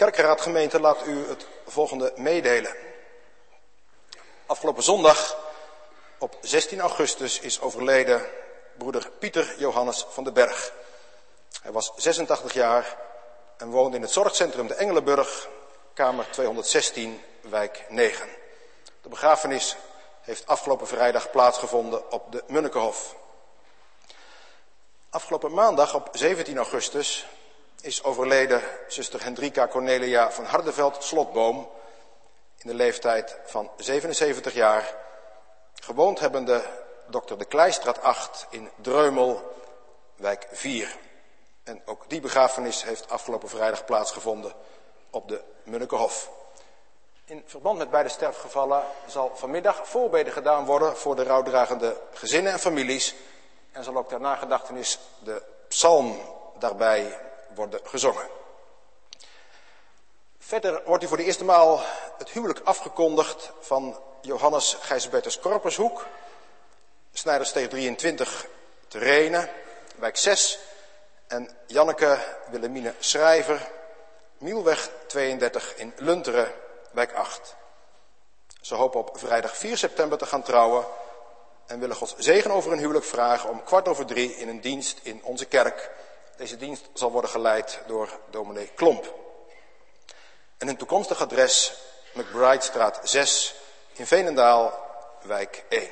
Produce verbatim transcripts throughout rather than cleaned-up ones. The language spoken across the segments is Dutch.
Kerkenraadgemeente laat u het volgende meedelen. Afgelopen zondag op zestien augustus is overleden broeder Pieter Johannes van den Berg. Hij was zesentachtig jaar en woonde in het zorgcentrum de Engelenburg, kamer tweehonderdzestien, wijk negen. De begrafenis heeft afgelopen vrijdag plaatsgevonden op de Munnikenhof. Afgelopen maandag op zeventien augustus is overleden zuster Hendrika Cornelia van Hardeveld Slotboom in de leeftijd van zevenenzeventig jaar, gewoond hebbende dokter de Kleistraat acht in Dreumel, wijk vier. En ook die begrafenis heeft afgelopen vrijdag plaatsgevonden op de Munnikenhof. In verband met beide sterfgevallen zal vanmiddag voorbeden gedaan worden voor de rouwdragende gezinnen en families. En zal ook ter nagedachtenis de psalm daarbij worden gezongen. Verder wordt u voor de eerste maal het huwelijk afgekondigd van Johannes Gijsbertus Korpershoek, Snijdersteeg drieëntwintig te Renen, wijk zes, en Janneke Willemine Schrijver, Mielweg tweeëndertig in Lunteren, wijk acht. Ze hopen op vrijdag vier september te gaan trouwen en willen Gods zegen over hun huwelijk vragen om kwart over drie in een dienst in onze kerk. Deze dienst zal worden geleid door dominee Klomp. En hun toekomstig adres, McBridestraat zes in Veenendaal, wijk één.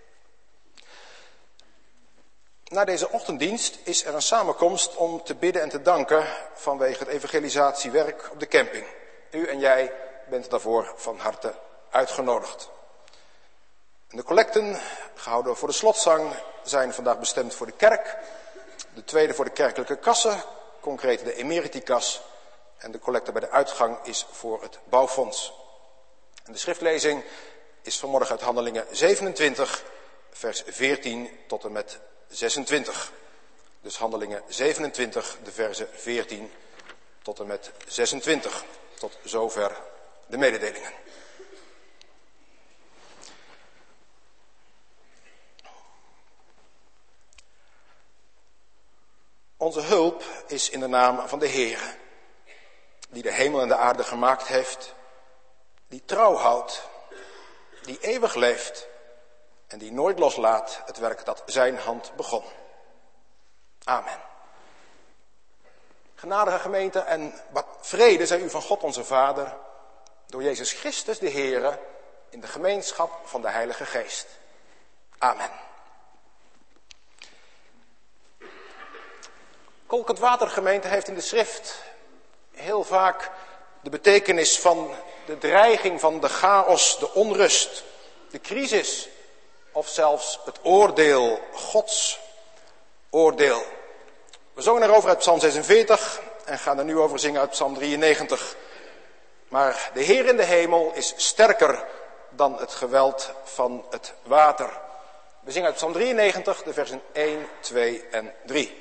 Na deze ochtenddienst is er een samenkomst om te bidden en te danken vanwege het evangelisatiewerk op de camping. U en jij bent daarvoor van harte uitgenodigd. En de collecten, gehouden voor de slotzang, zijn vandaag bestemd voor de kerk. De tweede voor de kerkelijke kassen, concreet de emeritikas. En de collecte bij de uitgang is voor het bouwfonds. En de schriftlezing is vanmorgen uit Handelingen zevenentwintig, vers veertien tot en met zesentwintig. Dus Handelingen zevenentwintig, de versen veertien tot en met zesentwintig. Tot zover de mededelingen. Onze hulp is in de naam van de Heere, die de hemel en de aarde gemaakt heeft, die trouw houdt, die eeuwig leeft en die nooit loslaat het werk dat zijn hand begon. Amen. Genadige gemeente en wat vrede zij u van God onze Vader, door Jezus Christus de Heere, in de gemeenschap van de Heilige Geest. Amen. Kolkend Watergemeente heeft in de schrift heel vaak de betekenis van de dreiging van de chaos, de onrust, de crisis of zelfs het oordeel, Gods oordeel. We zongen erover uit Psalm zesenveertig en gaan er nu over zingen uit Psalm drieënnegentig. Maar de Heer in de hemel is sterker dan het geweld van het water. We zingen uit Psalm drieënnegentig, de versen één, twee en drie.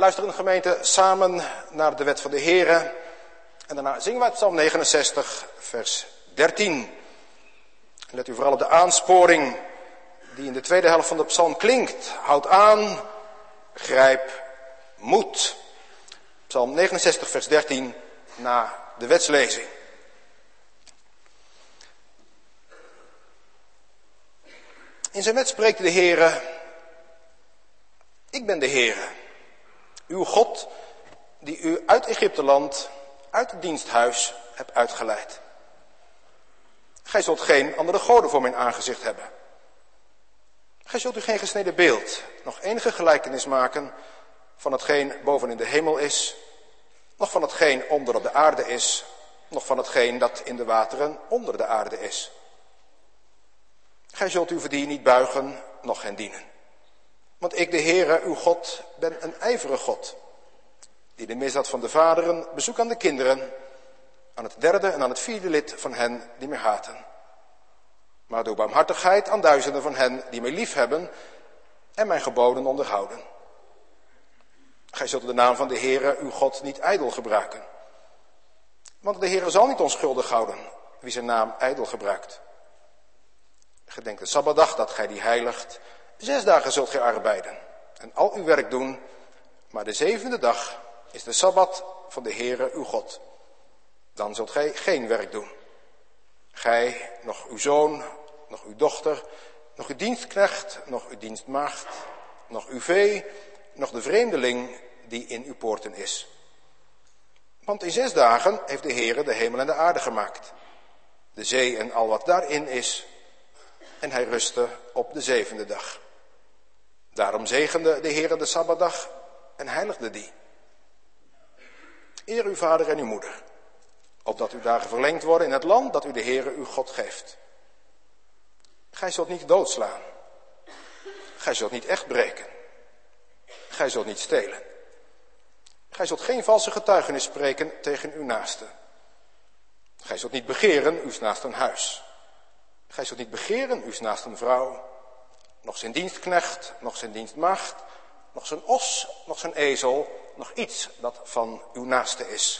luisteren in de gemeente samen naar de wet van de Heere. En daarna zingen we uit Psalm negenenzestig, vers dertien. En let u vooral op de aansporing die in de tweede helft van de psalm klinkt. Houd aan, grijp moed. Psalm negenenzestig, vers dertien, na de wetslezing. In zijn wet spreekt de Heere: ik ben de Heere, uw God, die u uit Egypteland, uit het diensthuis, hebt uitgeleid. Gij zult geen andere goden voor mijn aangezicht hebben. Gij zult u geen gesneden beeld, nog enige gelijkenis maken van hetgeen boven in de hemel is, nog van hetgeen onder op de aarde is, nog van hetgeen dat in de wateren onder de aarde is. Gij zult u voor die niet buigen, noch hen dienen. Want ik, de Heere, uw God, ben een ijverige God, die de misdaad van de vaderen bezoekt aan de kinderen, aan het derde en aan het vierde lid van hen die mij haten. Maar door barmhartigheid aan duizenden van hen die mij liefhebben en mijn geboden onderhouden. Gij zult de naam van de Heere, uw God, niet ijdel gebruiken. Want de Heere zal niet onschuldig houden wie zijn naam ijdel gebruikt. Gedenk de Sabbatdag dat gij die heiligt. Zes dagen zult gij arbeiden en al uw werk doen. Maar de zevende dag is de Sabbat van de Heere uw God. Dan zult gij geen werk doen. Gij, nog uw zoon, nog uw dochter, nog uw dienstknecht, nog uw dienstmaagd, nog uw vee, nog de vreemdeling die in uw poorten is. Want in zes dagen heeft de Heere de hemel en de aarde gemaakt, de zee en al wat daarin is, en hij rustte op de zevende dag. Daarom zegende de Heere de Sabbatdag en heiligde die. Eer uw vader en uw moeder, opdat uw dagen verlengd worden in het land dat u de Heere uw God geeft. Gij zult niet doodslaan. Gij zult niet echt breken. Gij zult niet stelen. Gij zult geen valse getuigenis spreken tegen uw naaste. Gij zult niet begeren uws naasten huis. Gij zult niet begeren uws naasten vrouw, nog zijn dienstknecht, nog zijn dienstmaagd, nog zijn os, nog zijn ezel, nog iets dat van uw naaste is.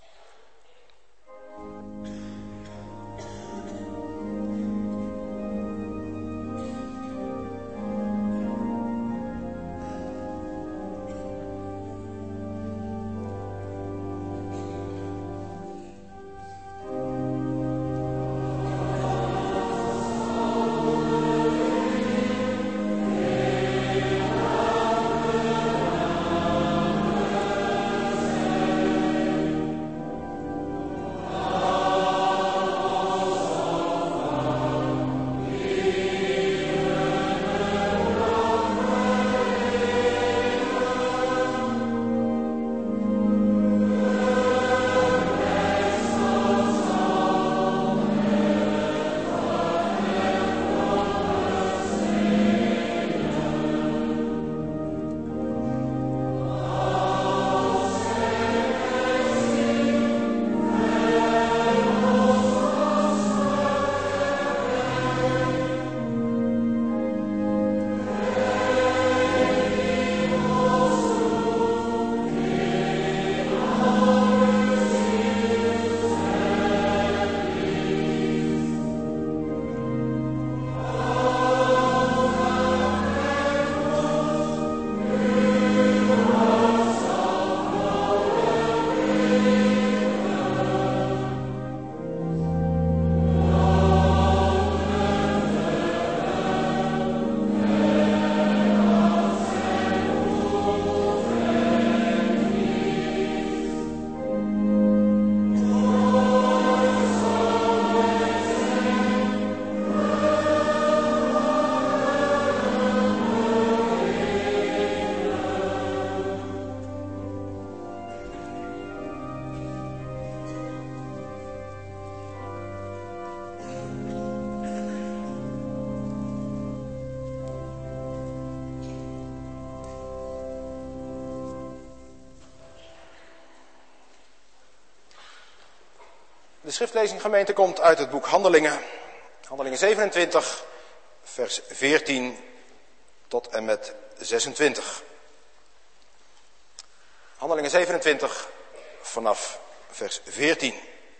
De schriftlezing, gemeente, komt uit het boek Handelingen. Handelingen zevenentwintig, vers veertien tot en met zesentwintig. Handelingen zevenentwintig vanaf vers veertien.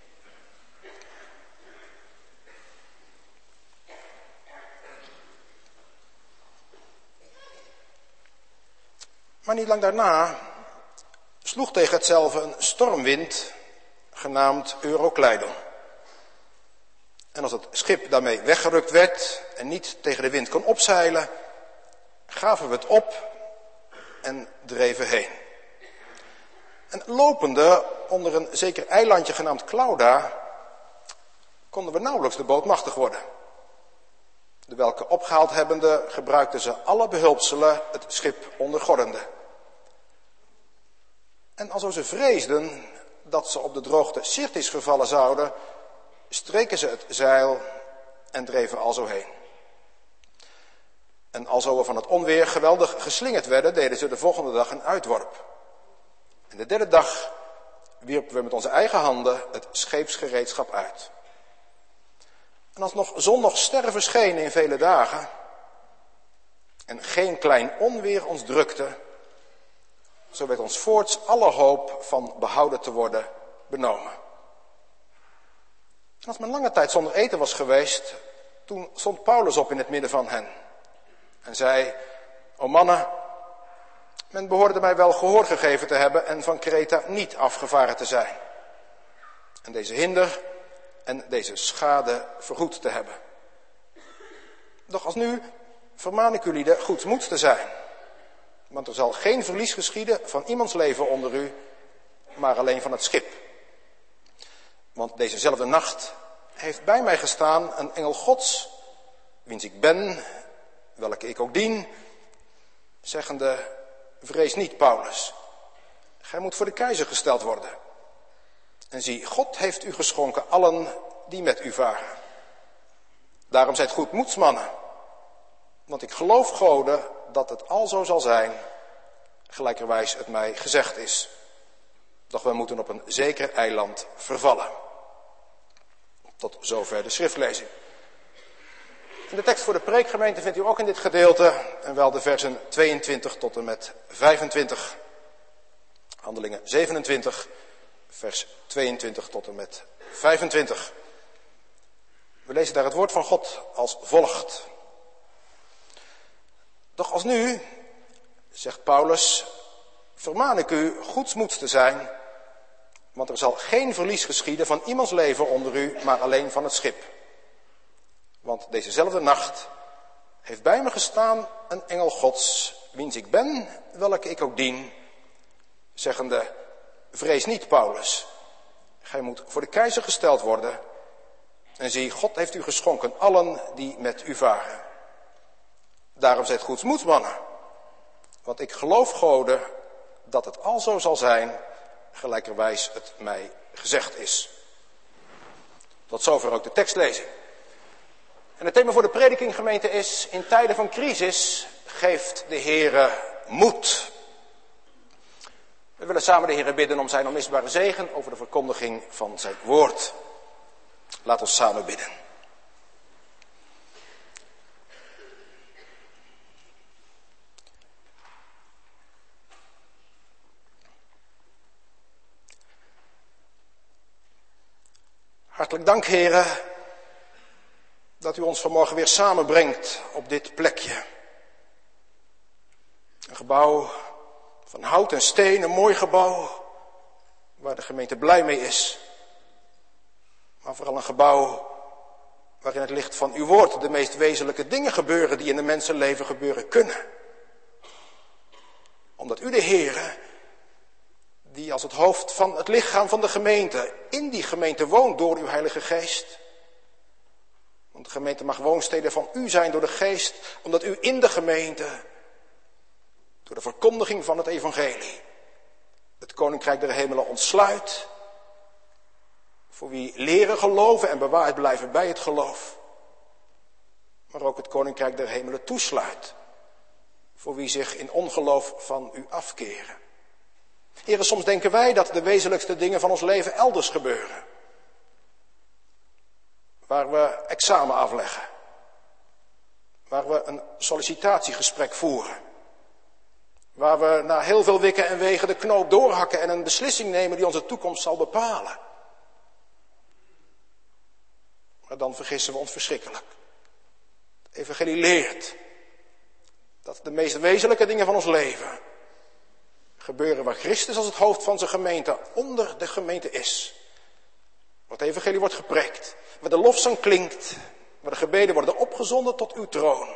Maar niet lang daarna sloeg tegen hetzelfde een stormwind, genaamd Euroclydon. En als het schip daarmee weggerukt werd en niet tegen de wind kon opzeilen, gaven we het op en dreven heen. En lopende onder een zeker eilandje genaamd Clauda, konden we nauwelijks de boot machtig worden. De welke opgehaald hebbende gebruikten ze alle behulpselen het schip ondergordende. En alzo ze vreesden dat ze op de droogte Syrtis vervallen zouden, streken ze het zeil en dreven alzo heen. En alzo we van het onweer geweldig geslingerd werden, deden ze de volgende dag een uitworp. En de derde dag wierpen we met onze eigen handen het scheepsgereedschap uit. En als nog zon nog sterren verschenen in vele dagen en geen klein onweer ons drukte, zo werd ons voorts alle hoop van behouden te worden benomen. En als men lange tijd zonder eten was geweest, toen stond Paulus op in het midden van hen en zei: O mannen, men behoorde mij wel gehoor gegeven te hebben en van Kreta niet afgevaren te zijn. En deze hinder en deze schade vergoed te hebben. Doch als nu vermaan ik jullie goedsmoeds te zijn. Want er zal geen verlies geschieden van iemands leven onder u, maar alleen van het schip. Want dezezelfde nacht heeft bij mij gestaan een engel Gods, wiens ik ben, welke ik ook dien, zeggende: vrees niet, Paulus, gij moet voor de keizer gesteld worden. En zie, God heeft u geschonken allen die met u varen. Daarom zijt goedmoedsmannen, want ik geloof Gode dat het alzo zal zijn, gelijkerwijs het mij gezegd is. Doch wij moeten op een zeker eiland vervallen. Tot zover de schriftlezing. En de tekst voor de preekgemeente vindt u ook in dit gedeelte, en wel de versen tweeëntwintig tot en met vijfentwintig. Handelingen zevenentwintig, vers tweeëntwintig tot en met vijfentwintig. We lezen daar het woord van God als volgt. Doch als nu, zegt Paulus, vermaan ik u goedsmoeds te zijn, want er zal geen verlies geschieden van iemands leven onder u, maar alleen van het schip. Want dezezelfde nacht heeft bij me gestaan een engel Gods, wiens ik ben, welke ik ook dien, zeggende: vrees niet, Paulus, gij moet voor de keizer gesteld worden. En zie, God heeft u geschonken allen die met u varen. Daarom zijt goedsmoeds, mannen, want ik geloof Gode dat het alzo zal zijn, gelijkerwijs het mij gezegd is. Tot zover ook de tekstlezing. En het thema voor de predikinggemeente is: in tijden van crisis geeft de Heere moed. We willen samen de Heere bidden om zijn onmisbare zegen over de verkondiging van zijn woord. Laat ons samen bidden. Hartelijk dank, Heere, dat u ons vanmorgen weer samenbrengt op dit plekje. Een gebouw van hout en steen, een mooi gebouw waar de gemeente blij mee is. Maar vooral een gebouw waarin het licht van uw woord de meest wezenlijke dingen gebeuren die in een mensenleven gebeuren kunnen. Omdat u, de Heere, die als het hoofd van het lichaam van de gemeente in die gemeente woont door uw Heilige Geest. Want de gemeente mag woonstede van u zijn door de Geest, omdat u in de gemeente, door de verkondiging van het evangelie, het koninkrijk der hemelen ontsluit. Voor wie leren geloven en bewaard blijven bij het geloof. Maar ook het koninkrijk der hemelen toesluit. Voor wie zich in ongeloof van u afkeren. Heere, soms denken wij dat de wezenlijkste dingen van ons leven elders gebeuren. Waar we examen afleggen. Waar we een sollicitatiegesprek voeren. Waar we na heel veel wikken en wegen de knoop doorhakken en een beslissing nemen die onze toekomst zal bepalen. Maar dan vergissen we ons verschrikkelijk. Het evangelie leert dat de meest wezenlijke dingen van ons leven gebeuren waar Christus als het hoofd van zijn gemeente onder de gemeente is. Waar het evangelie wordt gepreekt, waar de lofzang klinkt, waar de gebeden worden opgezonden tot uw troon.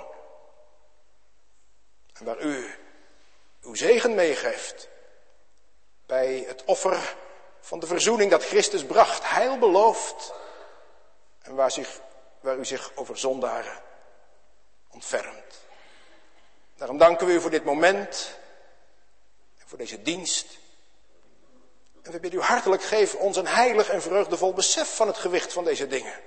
En waar u uw zegen meegeeft bij het offer van de verzoening dat Christus bracht, heil belooft. En waar, zich, waar u zich over zondaren ontfermt. Daarom danken we u voor dit moment en voor deze dienst. En we bidden u hartelijk, geef ons een heilig en vreugdevol besef van het gewicht van deze dingen.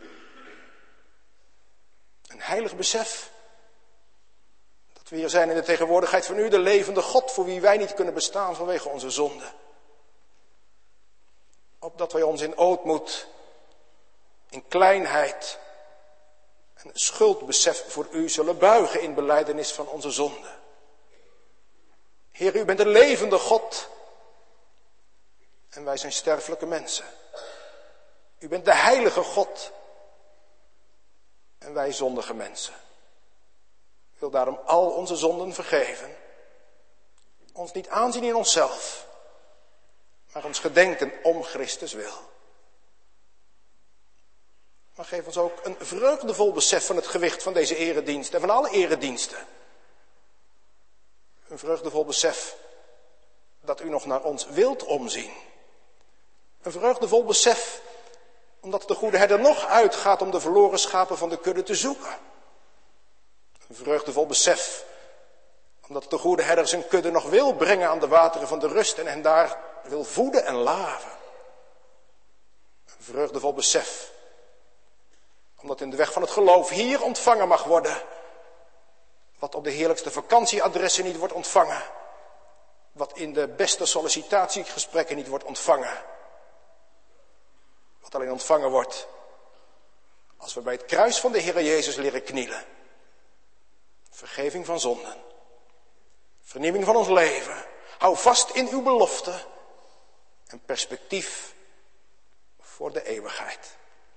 Een heilig besef dat we hier zijn in de tegenwoordigheid van u, de levende God, voor wie wij niet kunnen bestaan vanwege onze zonde. Opdat wij ons in ootmoed, in kleinheid en schuldbesef voor u zullen buigen in belijdenis van onze zonde. Heer, u bent een levende God en wij zijn sterfelijke mensen. U bent de heilige God en wij zondige mensen. Ik wil daarom al onze zonden vergeven. Ons niet aanzien in onszelf, maar ons gedenken om Christus wil. Maar geef ons ook een vreugdevol besef van het gewicht van deze eredienst en van alle erediensten. Een vreugdevol besef dat u nog naar ons wilt omzien. Een vreugdevol besef omdat de goede herder nog uitgaat om de verloren schapen van de kudde te zoeken. Een vreugdevol besef omdat de goede herder zijn kudde nog wil brengen aan de wateren van de rust en hen daar wil voeden en laven. Een vreugdevol besef omdat in de weg van het geloof hier ontvangen mag worden wat op de heerlijkste vakantieadressen niet wordt ontvangen. Wat in de beste sollicitatiegesprekken niet wordt ontvangen. Wat alleen ontvangen wordt als we bij het kruis van de Heer Jezus leren knielen. Vergeving van zonden. Vernieuwing van ons leven. Hou vast in uw belofte. En perspectief voor de eeuwigheid.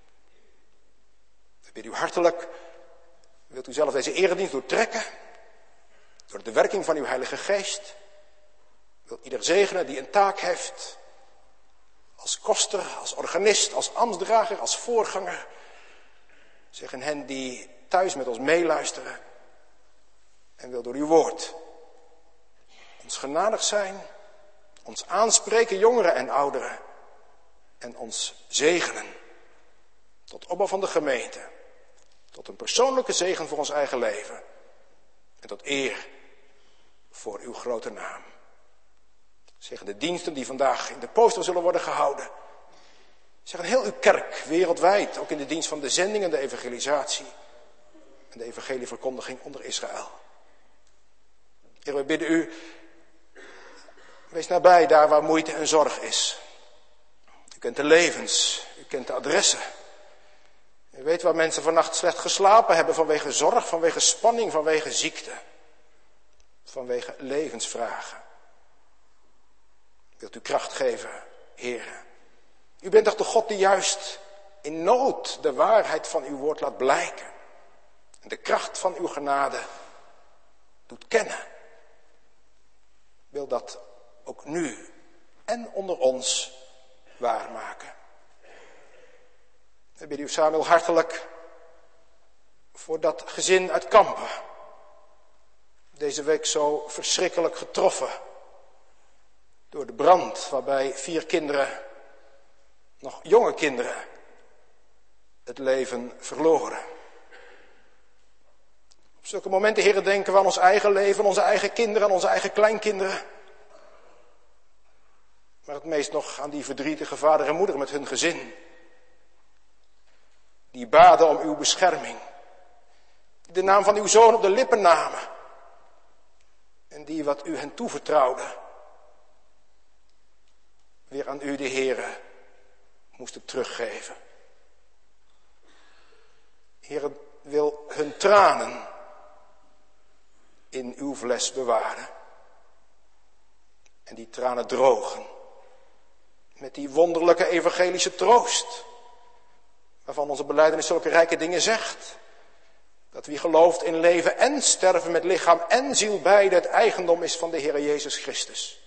We bidden u hartelijk. Wilt u zelf deze eredienst doortrekken. Door de werking van uw Heilige Geest. Wilt ieder zegenen die een taak heeft. Als koster, als organist, als ambtsdrager, als voorganger. Zeggen hen die thuis met ons meeluisteren. En wil door uw woord ons genadig zijn. Ons aanspreken, jongeren en ouderen. En ons zegenen. Tot opbouw van de gemeente. Tot een persoonlijke zegen voor ons eigen leven. En tot eer voor uw grote naam. Zeggen de diensten die vandaag in de poster zullen worden gehouden. Zeggen heel uw kerk wereldwijd. Ook in de dienst van de zending en de evangelisatie. En de evangelieverkondiging onder Israël. Heer, we bidden u. Wees nabij daar waar moeite en zorg is. U kent de levens. U kent de adressen. U weet waar mensen vannacht slecht geslapen hebben vanwege zorg, vanwege spanning, vanwege ziekte. Vanwege levensvragen. Wilt u kracht geven, Heer. U bent toch de God die juist in nood de waarheid van uw woord laat blijken. En de kracht van uw genade doet kennen. Wil dat ook nu en onder ons waarmaken. We bidden u Samuel hartelijk voor dat gezin uit Kampen. Deze week zo verschrikkelijk getroffen door de brand waarbij vier kinderen, nog jonge kinderen, het leven verloren. Op zulke momenten, heren, denken we aan ons eigen leven, onze eigen kinderen, aan onze eigen kleinkinderen. Maar het meest nog aan die verdrietige vader en moeder met hun gezin. Die baden om uw bescherming. Die de naam van uw zoon op de lippen namen. En die wat u hen toevertrouwde. Weer aan u, de Heere, moesten teruggeven. Heere, wil hun tranen in uw fles bewaren. en die tranen drogen. Met die wonderlijke evangelische troost, waarvan onze belijdenis zulke rijke dingen zegt. Dat wie gelooft in leven en sterven met lichaam en ziel beide het eigendom is van de Heer Jezus Christus.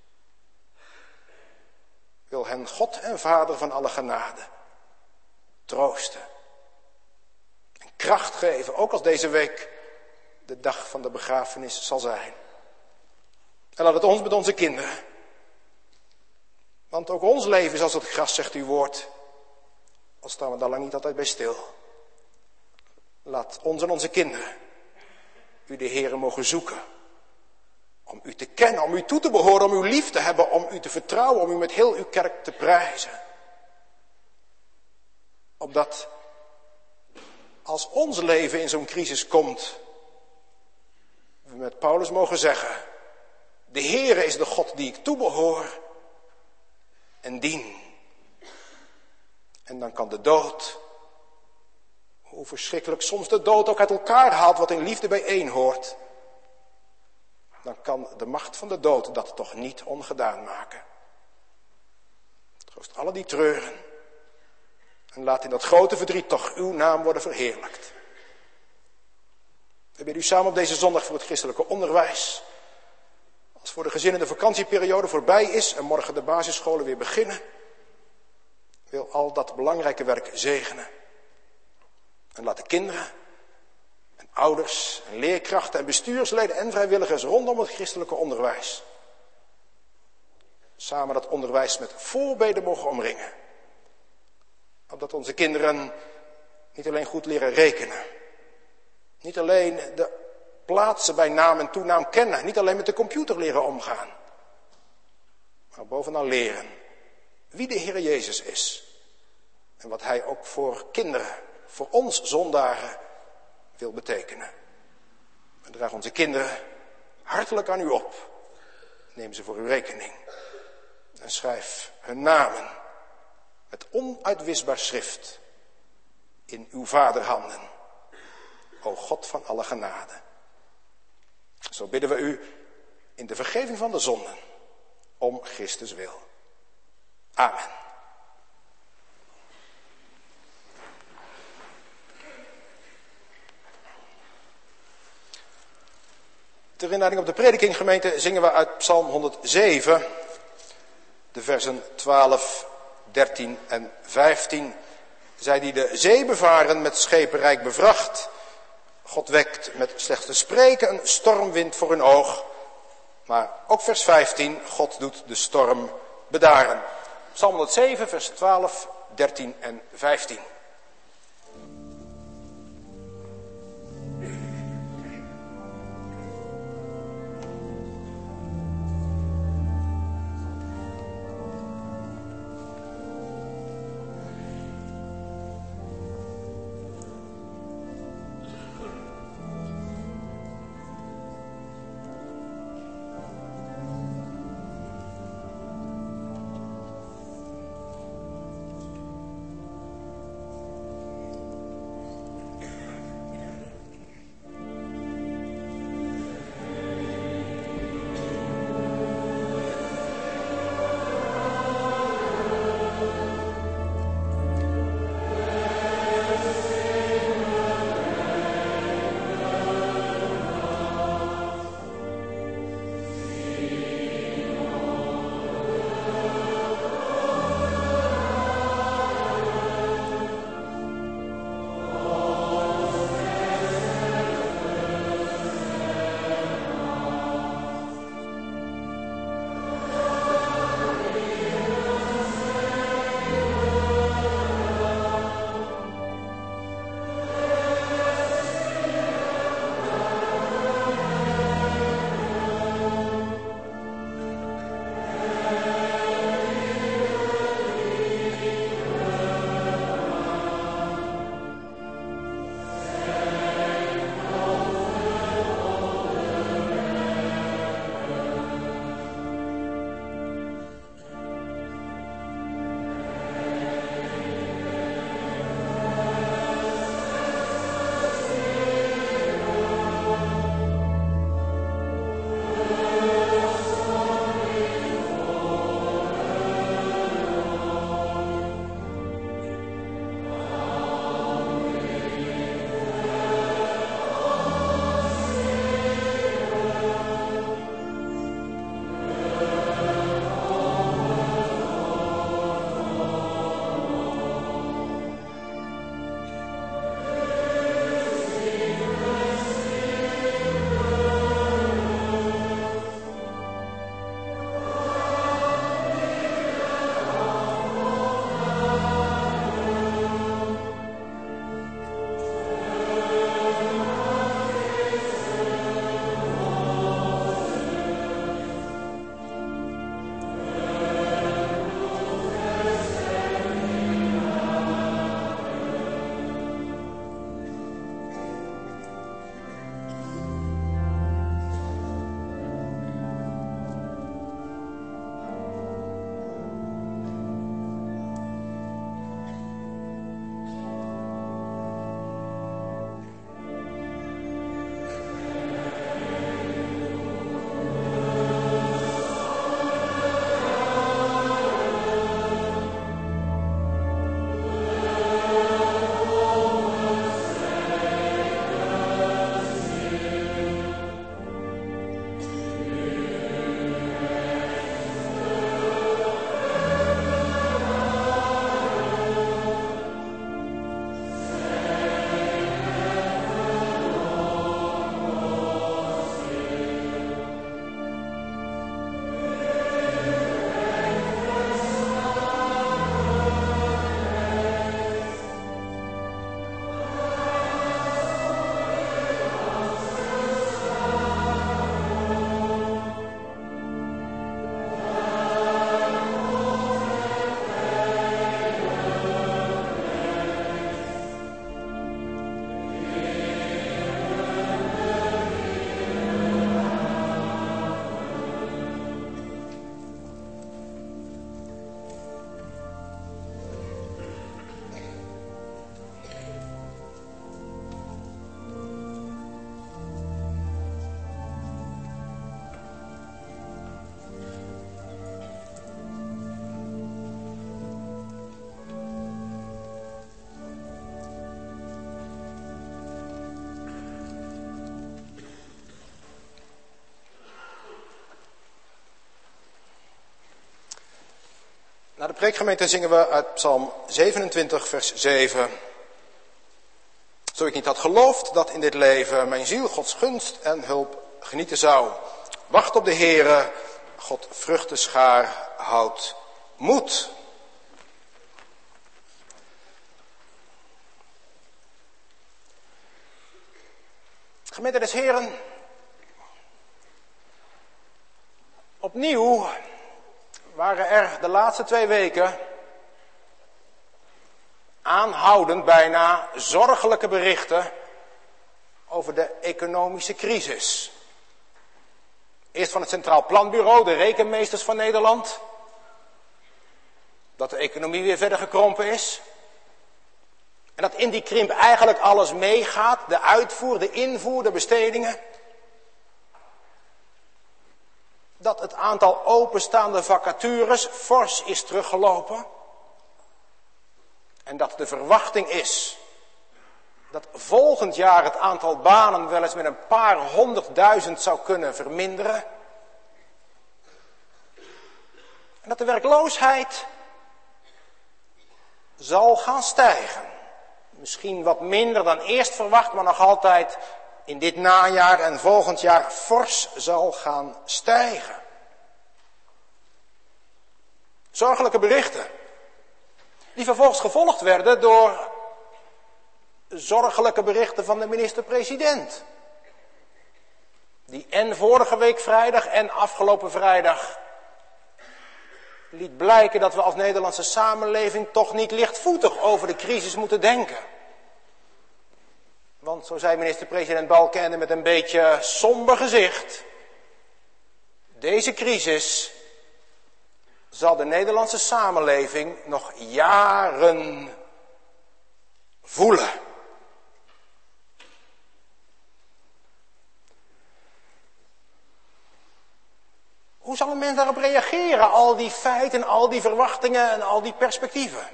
Wil hen God en Vader van alle genade troosten en kracht geven, ook als deze week de dag van de begrafenis zal zijn. En laat het ons met onze kinderen. Want ook ons leven is als het gras, zegt uw woord. Al staan we daar lang niet altijd bij stil. Laat ons en onze kinderen u de Heere mogen zoeken. Om u te kennen, om u toe te behoren, om u lief te hebben, om u te vertrouwen, om u met heel uw kerk te prijzen. Opdat als ons leven in zo'n crisis komt, we met Paulus mogen zeggen: de Heere is de God die ik toebehoor en dien. En dan kan de dood, hoe verschrikkelijk soms de dood ook uit elkaar haalt wat in liefde bijeen hoort, dan kan de macht van de dood dat toch niet ongedaan maken. Troost alle die treuren en laat in dat grote verdriet toch uw naam worden verheerlijkt. We bidden u samen op deze zondag voor het christelijke onderwijs. Als voor de gezinnen de vakantieperiode voorbij is en morgen de basisscholen weer beginnen, wil al dat belangrijke werk zegenen. En laat de kinderen en ouders en leerkrachten en bestuursleden en vrijwilligers rondom het christelijke onderwijs samen dat onderwijs met voorbeden mogen omringen. Opdat onze kinderen niet alleen goed leren rekenen, niet alleen de plaatsen bij naam en toenaam kennen, niet alleen met de computer leren omgaan, maar bovenal leren wie de Heer Jezus is en wat hij ook voor kinderen, voor ons zondaren wil betekenen. We dragen onze kinderen hartelijk aan u op. Neem ze voor uw rekening. En schrijf hun namen met onuitwisbaar schrift in uw vaderhanden. O God van alle genade. Zo bidden we u in de vergeving van de zonden om Christus wil. Amen. Ter inleiding op de prediking, gemeente, zingen we uit Psalm honderdzeven, de versen twaalf, dertien en vijftien. Zij die de zee bevaren met schepen rijk bevracht. God wekt met slechts te spreken een stormwind voor hun oog. Maar ook vers vijftien, God doet de storm bedaren. Psalm honderdzeven, vers twaalf, dertien en vijftien. Na de preekgemeente zingen we uit Psalm zevenentwintig, vers zeven. Zo ik niet had geloofd dat in dit leven mijn ziel Gods gunst en hulp genieten zou. Wacht op de Heere, God vruchtenschaar houdt moed. Gemeente des Heren, opnieuw waren er de laatste twee weken aanhoudend bijna zorgelijke berichten over de economische crisis. Eerst van het Centraal Planbureau, de rekenmeesters van Nederland, dat de economie weer verder gekrompen is. En dat in die krimp eigenlijk alles meegaat, de uitvoer, de invoer, de bestedingen. Dat het aantal openstaande vacatures fors is teruggelopen. En dat de verwachting is dat volgend jaar het aantal banen wel eens met een paar honderdduizend zou kunnen verminderen. En dat de werkloosheid zal gaan stijgen. Misschien wat minder dan eerst verwacht, maar nog altijd in dit najaar en volgend jaar fors zal gaan stijgen. Zorgelijke berichten, die vervolgens gevolgd werden door zorgelijke berichten van de minister-president. Die en vorige week vrijdag en afgelopen vrijdag liet blijken dat we als Nederlandse samenleving toch niet lichtvoetig over de crisis moeten denken. Want zo zei minister-president Balkenende met een beetje somber gezicht: deze crisis zal de Nederlandse samenleving nog jaren voelen. Hoe zal een mens daarop reageren? Al die feiten, al die verwachtingen en al die perspectieven.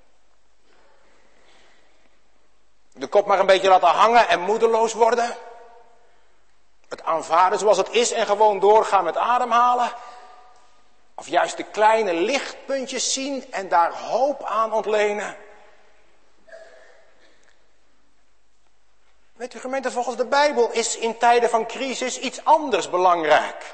De kop maar een beetje laten hangen en moedeloos worden. Het aanvaarden zoals het is en gewoon doorgaan met ademhalen. Of juist de kleine lichtpuntjes zien en daar hoop aan ontlenen. Weet u gemeente, volgens de Bijbel is in tijden van crisis iets anders belangrijk.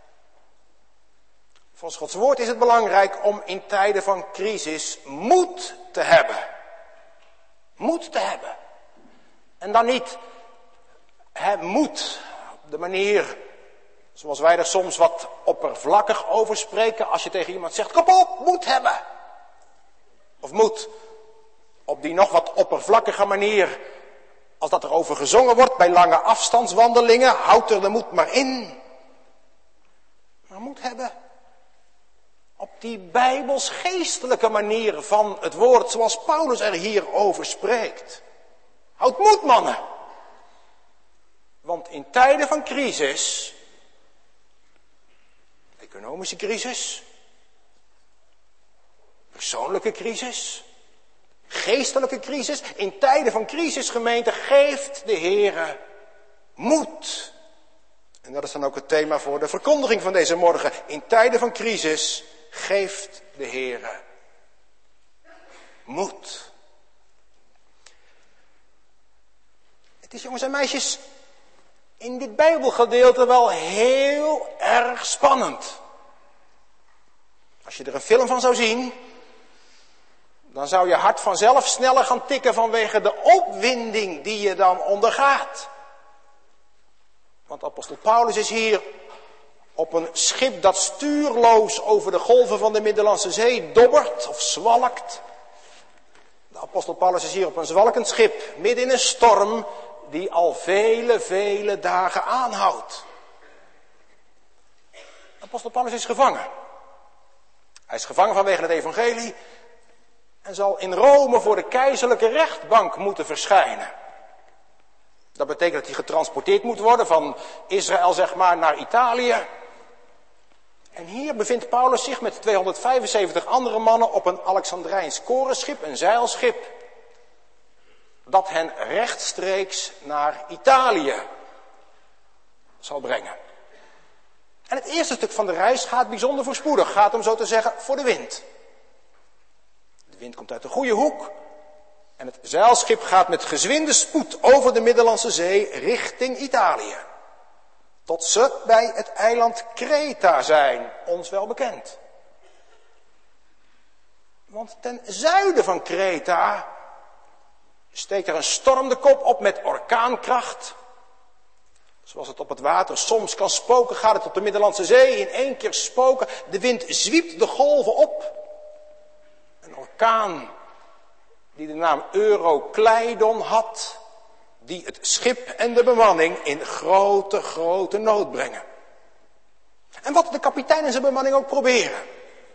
Volgens Gods woord is het belangrijk om in tijden van crisis moed te hebben. Moed te hebben. En dan niet he, moed op de manier zoals wij er soms wat oppervlakkig over spreken. Als je tegen iemand zegt, kom op, moed hebben. Of moed op die nog wat oppervlakkige manier, als dat er over gezongen wordt bij lange afstandswandelingen. Houd er de moed maar in. Maar moed hebben op die bijbelsgeestelijke manier van het woord, zoals Paulus er hier over spreekt. Houd moed, mannen. Want in tijden van crisis, economische crisis, persoonlijke crisis, geestelijke crisis, in tijden van crisis, gemeente, geeft de Heere moed. En dat is dan ook het thema voor de verkondiging van deze morgen. In tijden van crisis geeft de Heere moed. Het is, jongens en meisjes, in dit Bijbelgedeelte wel heel erg spannend. Als je er een film van zou zien, dan zou je hart vanzelf sneller gaan tikken vanwege de opwinding die je dan ondergaat. Want apostel Paulus is hier op een schip dat stuurloos over de golven van de Middellandse Zee dobbert of zwalkt. De apostel Paulus is hier op een zwalkend schip, midden in een storm die al vele, vele dagen aanhoudt. Apostel Paulus is gevangen. Hij is gevangen vanwege het evangelie en zal in Rome voor de keizerlijke rechtbank moeten verschijnen. Dat betekent dat hij getransporteerd moet worden van Israël, zeg maar, naar Italië. En hier bevindt Paulus zich met tweehonderdvijfenzeventig andere mannen op een Alexandrijns korenschip, een zeilschip, dat hen rechtstreeks naar Italië zal brengen. En het eerste stuk van de reis gaat bijzonder voorspoedig, gaat om zo te zeggen voor de wind. wind komt uit de goede hoek. En het zeilschip gaat met gezwinde spoed over de Middellandse Zee richting Italië. Tot ze bij het eiland Kreta zijn, ons wel bekend. Want ten zuiden van Kreta steekt er een storm de kop op met orkaankracht. Zoals het op het water soms kan spoken, gaat het op de Middellandse Zee in één keer spoken. De wind zwiept de golven op. Een orkaan die de naam Euroclydon had, die het schip en de bemanning in grote, grote nood brengen. En wat de kapitein en zijn bemanning ook proberen.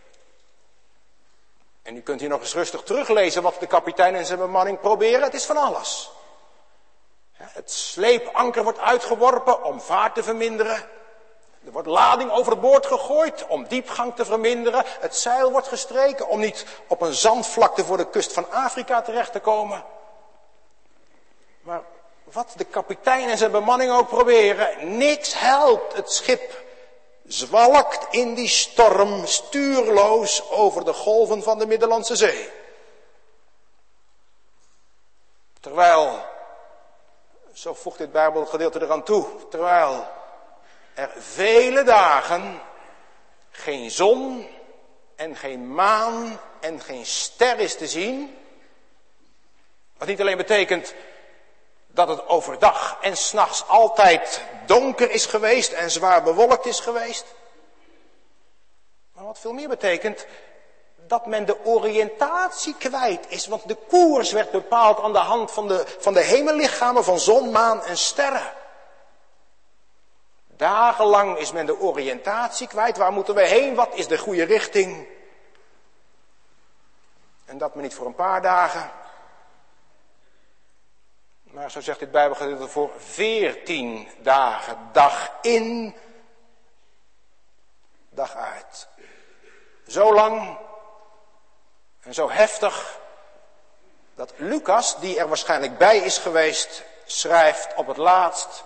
En u kunt hier nog eens rustig teruglezen wat de kapitein en zijn bemanning proberen. Het is van alles. Het sleepanker wordt uitgeworpen om vaart te verminderen. Er wordt lading overboord gegooid om diepgang te verminderen. Het zeil wordt gestreken om niet op een zandvlakte voor de kust van Afrika terecht te komen. Maar wat de kapitein en zijn bemanning ook proberen, niks helpt. Het schip zwalkt in die storm stuurloos over de golven van de Middellandse Zee. Terwijl, zo voegt dit Bijbelgedeelte eraan toe, terwijl er vele dagen geen zon en geen maan en geen ster is te zien. Wat niet alleen betekent dat het overdag en 's nachts altijd donker is geweest en zwaar bewolkt is geweest. Maar wat veel meer betekent dat men de oriëntatie kwijt is. Want de koers werd bepaald aan de hand van de, van de hemellichamen van zon, maan en sterren. Dagenlang is men de oriëntatie kwijt. Waar moeten we heen? Wat is de goede richting? En dat men niet voor een paar dagen, maar zo zegt dit Bijbelgedeelte voor veertien dagen, dag in, dag uit. Zo lang en zo heftig dat Lucas, die er waarschijnlijk bij is geweest, schrijft op het laatst.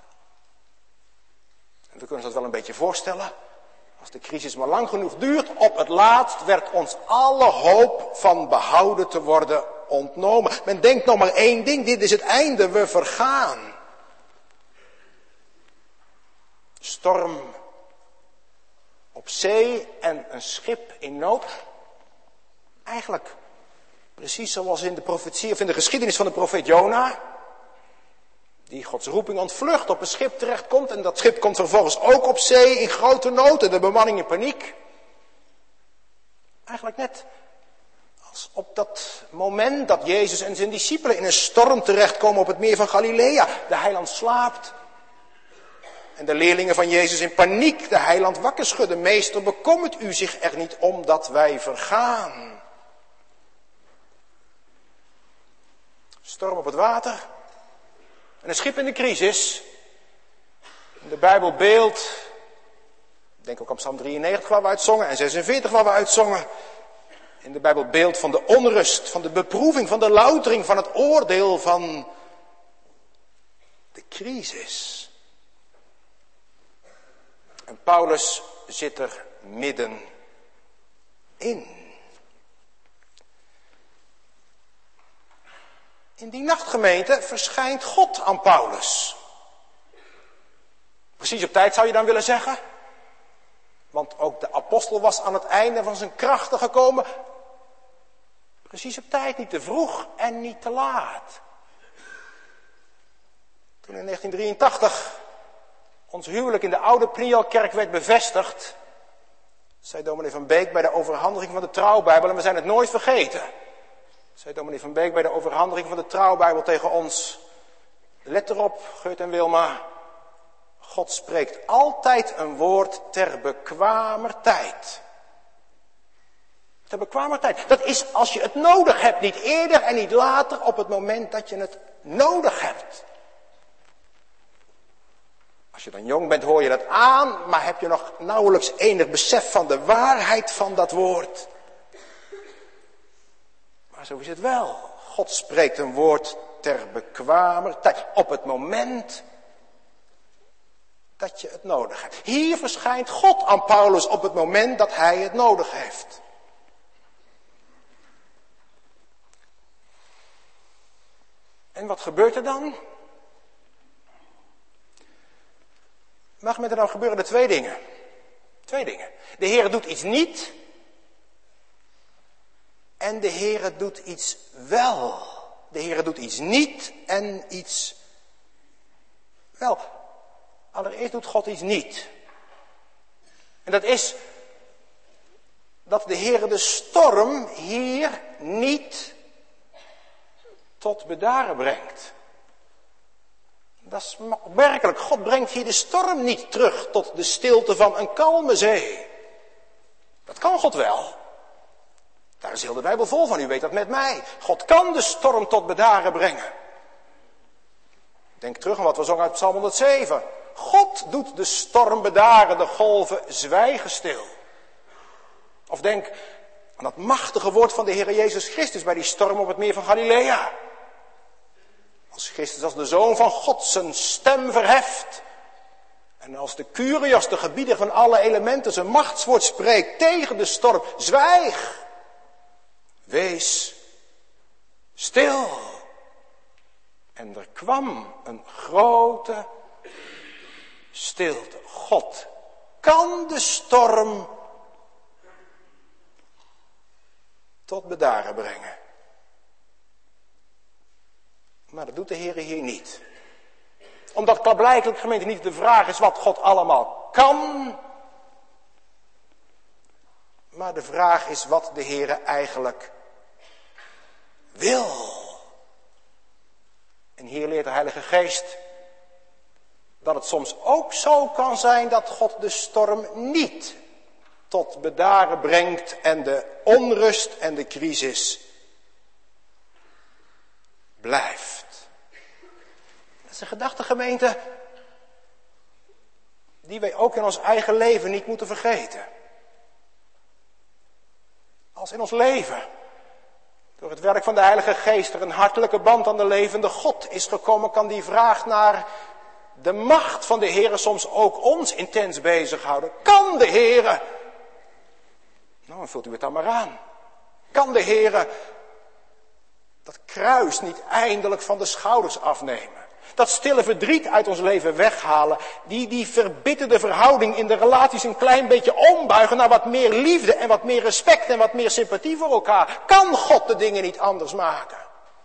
En we kunnen ons dat wel een beetje voorstellen. Als de crisis maar lang genoeg duurt, op het laatst werd ons alle hoop van behouden te worden ontnomen. Men denkt nog maar één ding, dit is het einde, we vergaan. Storm op zee en een schip in nood. Eigenlijk precies zoals in de profetie of in de geschiedenis van de profeet Jona. Die Gods roeping ontvlucht, op een schip terechtkomt. En dat schip komt vervolgens ook op zee in grote nood en de bemanning in paniek. Eigenlijk net als op dat moment dat Jezus en zijn discipelen in een storm terechtkomen op het meer van Galilea. De heiland slaapt. En de leerlingen van Jezus in paniek de heiland wakker schudden. Meester, bekommert u zich er niet om dat wij vergaan? Storm op het water. En een schip in de crisis. De Bijbel beeldt, denk ook aan Psalm drieënnegentig waar we uitzongen en zesenveertig waar we uitzongen. In de Bijbel beeld van de onrust, van de beproeving, van de loutering, van het oordeel, van de crisis. En Paulus zit er midden in. In die nachtgemeente verschijnt God aan Paulus. Precies op tijd zou je dan willen zeggen. Want ook de apostel was aan het einde van zijn krachten gekomen. Precies op tijd, niet te vroeg en niet te laat. Toen in negentien drieëntachtig ons huwelijk in de oude Prielkerk werd bevestigd, zei dominee Van Beek bij de overhandiging van de Trouwbijbel, en we zijn het nooit vergeten, zei dominee Van Beek bij de overhandiging van de Trouwbijbel tegen ons: let erop, Geurt en Wilma, God spreekt altijd een woord ter bekwamer tijd. Ter bekwamer tijd. Dat is als je het nodig hebt, niet eerder en niet later, op het moment dat je het nodig hebt. Als je dan jong bent hoor je dat aan, maar heb je nog nauwelijks enig besef van de waarheid van dat woord. Maar zo is het wel. God spreekt een woord ter bekwamer tijd. Op het moment dat je het nodig hebt. Hier verschijnt God aan Paulus op het moment dat hij het nodig heeft. En wat gebeurt er dan? Mag met er nou gebeuren de twee dingen. Twee dingen. De Heer doet iets niet. En de Heer doet iets wel. De Heer doet iets niet en iets wel. Allereerst doet God iets niet. En dat is dat de Heer de storm hier niet tot bedaren brengt. Dat is opmerkelijk. God brengt hier de storm niet terug tot de stilte van een kalme zee. Dat kan God wel. Daar is heel de Bijbel vol van, u weet dat met mij. God kan de storm tot bedaren brengen. Denk terug aan wat we zongen uit Psalm honderdzeven. God doet de storm bedaren, de golven zwijgen stil. Of denk aan dat machtige woord van de Heer Jezus Christus bij die storm op het meer van Galilea. Als Christus als de Zoon van God zijn stem verheft. En als de Kyrios, de gebieder van alle elementen, zijn machtswoord spreekt tegen de storm. Zwijg. Wees stil. En er kwam een grote stilte. God kan de storm tot bedaren brengen. Maar dat doet de Heer hier niet. Omdat klaarblijkelijk, gemeente, niet de vraag is wat God allemaal kan. Maar de vraag is wat de Heer eigenlijk wil. En hier leert de Heilige Geest dat het soms ook zo kan zijn dat God de storm niet tot bedaren brengt en de onrust en de crisis blijft. Dat is een gedachte, gemeente, die wij ook in ons eigen leven niet moeten vergeten. Als in ons leven door het werk van de Heilige Geest er een hartelijke band aan de levende God is gekomen, kan die vraag naar de macht van de Heere soms ook ons intens bezighouden. Kan de Heere, nou dan vult u het dan maar aan. Kan de Heere dat kruis niet eindelijk van de schouders afnemen? Dat stille verdriet uit ons leven weghalen. Die, die verbitterde verhouding in de relaties een klein beetje ombuigen naar wat meer liefde en wat meer respect en wat meer sympathie voor elkaar. Kan God de dingen niet anders maken?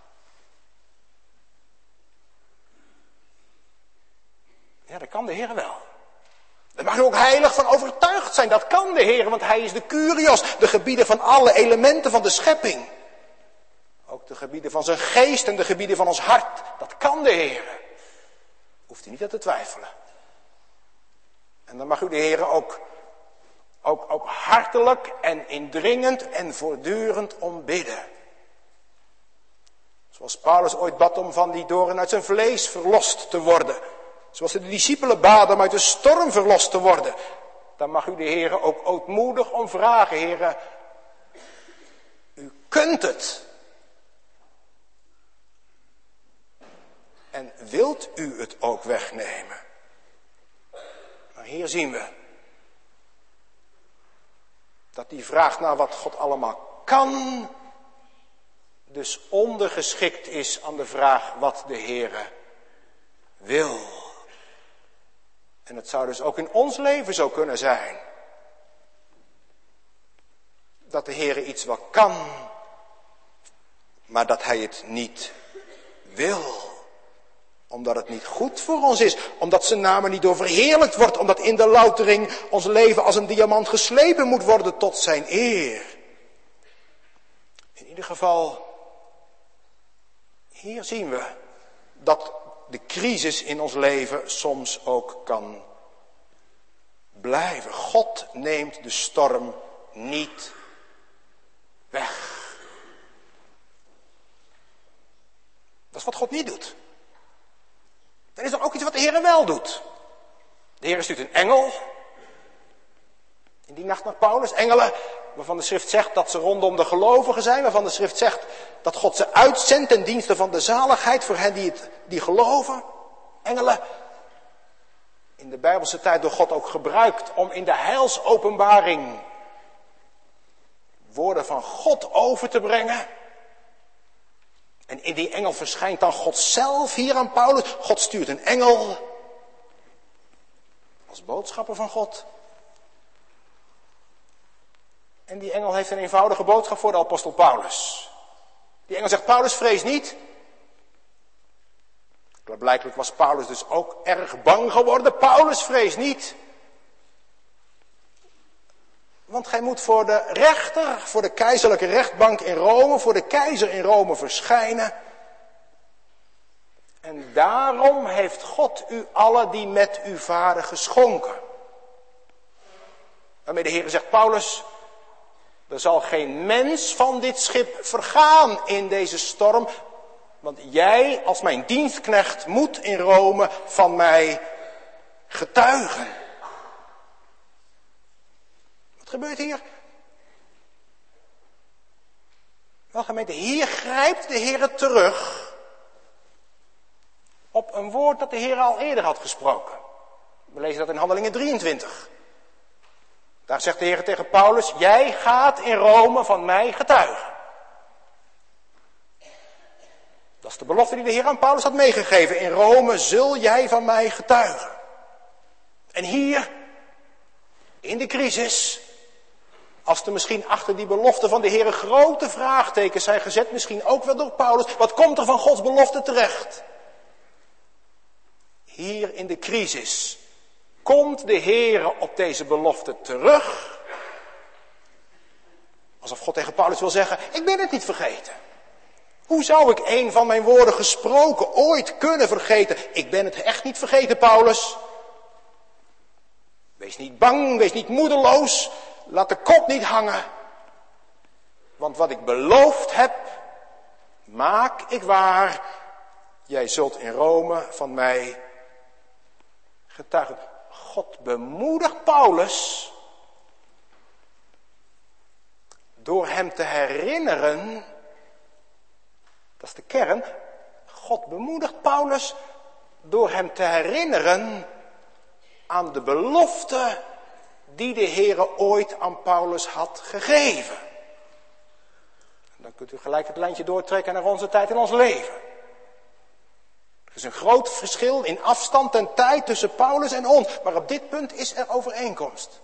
Ja, dat kan de Heer wel. Daar mag u ook heilig van overtuigd zijn. Dat kan de Heer, want hij is de Kyrios, de gebieder van alle elementen van de schepping. Ook de gebieden van zijn geest en de gebieden van ons hart. Dat kan de Heer. Hoeft u niet aan te twijfelen. En dan mag u de Heer ook, ook, ook hartelijk en indringend en voortdurend ombidden. Zoals Paulus ooit bad om van die doorn uit zijn vlees verlost te worden. Zoals de discipelen baden om uit de storm verlost te worden. Dan mag u de Heer ook ootmoedig om vragen. Heer, u kunt het. En wilt u het ook wegnemen? Maar hier zien we dat die vraag naar wat God allemaal kan, dus ondergeschikt is aan de vraag wat de Heere wil. En het zou dus ook in ons leven zo kunnen zijn. Dat de Heere iets wel kan, maar dat hij het niet wil. Omdat het niet goed voor ons is. Omdat zijn naam er niet door verheerlijkt wordt. Omdat in de loutering ons leven als een diamant geslepen moet worden tot zijn eer. In ieder geval, hier zien we dat de crisis in ons leven soms ook kan blijven. God neemt de storm niet weg. Dat is wat God niet doet. Dan is er ook iets wat de Heer wel doet. De Heer stuurt een engel. In die nacht naar Paulus. Engelen waarvan de schrift zegt dat ze rondom de gelovigen zijn. Waarvan de schrift zegt dat God ze uitzendt ten dienste van de zaligheid voor hen die, het, die geloven. Engelen. In de Bijbelse tijd door God ook gebruikt om in de heilsopenbaring woorden van God over te brengen. En in die engel verschijnt dan God zelf hier aan Paulus. God stuurt een engel als boodschapper van God. En die engel heeft een eenvoudige boodschap voor de apostel Paulus. Die engel zegt, Paulus, vrees niet. Blijkbaar was Paulus dus ook erg bang geworden. Paulus, vrees niet. Want gij moet voor de rechter, voor de keizerlijke rechtbank in Rome, voor de keizer in Rome verschijnen. En daarom heeft God u alle die met u varen geschonken. Waarmee de Heer zegt, Paulus, er zal geen mens van dit schip vergaan in deze storm. Want jij als mijn dienstknecht moet in Rome van mij getuigen. Wat gebeurt hier? Wel gemeente, hier grijpt de Heer terug op een woord dat de Heer al eerder had gesproken. We lezen dat in Handelingen drieëntwintig. Daar zegt de Heer tegen Paulus, jij gaat in Rome van mij getuigen. Dat is de belofte die de Heer aan Paulus had meegegeven. In Rome zul jij van mij getuigen. En hier, in de crisis, als er misschien achter die belofte van de Heer grote vraagtekens zijn gezet, misschien ook wel door Paulus, wat komt er van Gods belofte terecht? Hier in de crisis komt de Heer op deze belofte terug. Alsof God tegen Paulus wil zeggen, ik ben het niet vergeten. Hoe zou ik een van mijn woorden gesproken ooit kunnen vergeten? Ik ben het echt niet vergeten, Paulus. Wees niet bang, wees niet moedeloos. Laat de kop niet hangen. Want wat ik beloofd heb, maak ik waar. Jij zult in Rome van mij getuigen. God bemoedigt Paulus door hem te herinneren. Dat is de kern. God bemoedigt Paulus door hem te herinneren aan de belofte die de Heere ooit aan Paulus had gegeven. En dan kunt u gelijk het lijntje doortrekken naar onze tijd in ons leven. Er is een groot verschil in afstand en tijd tussen Paulus en ons. Maar op dit punt is er overeenkomst.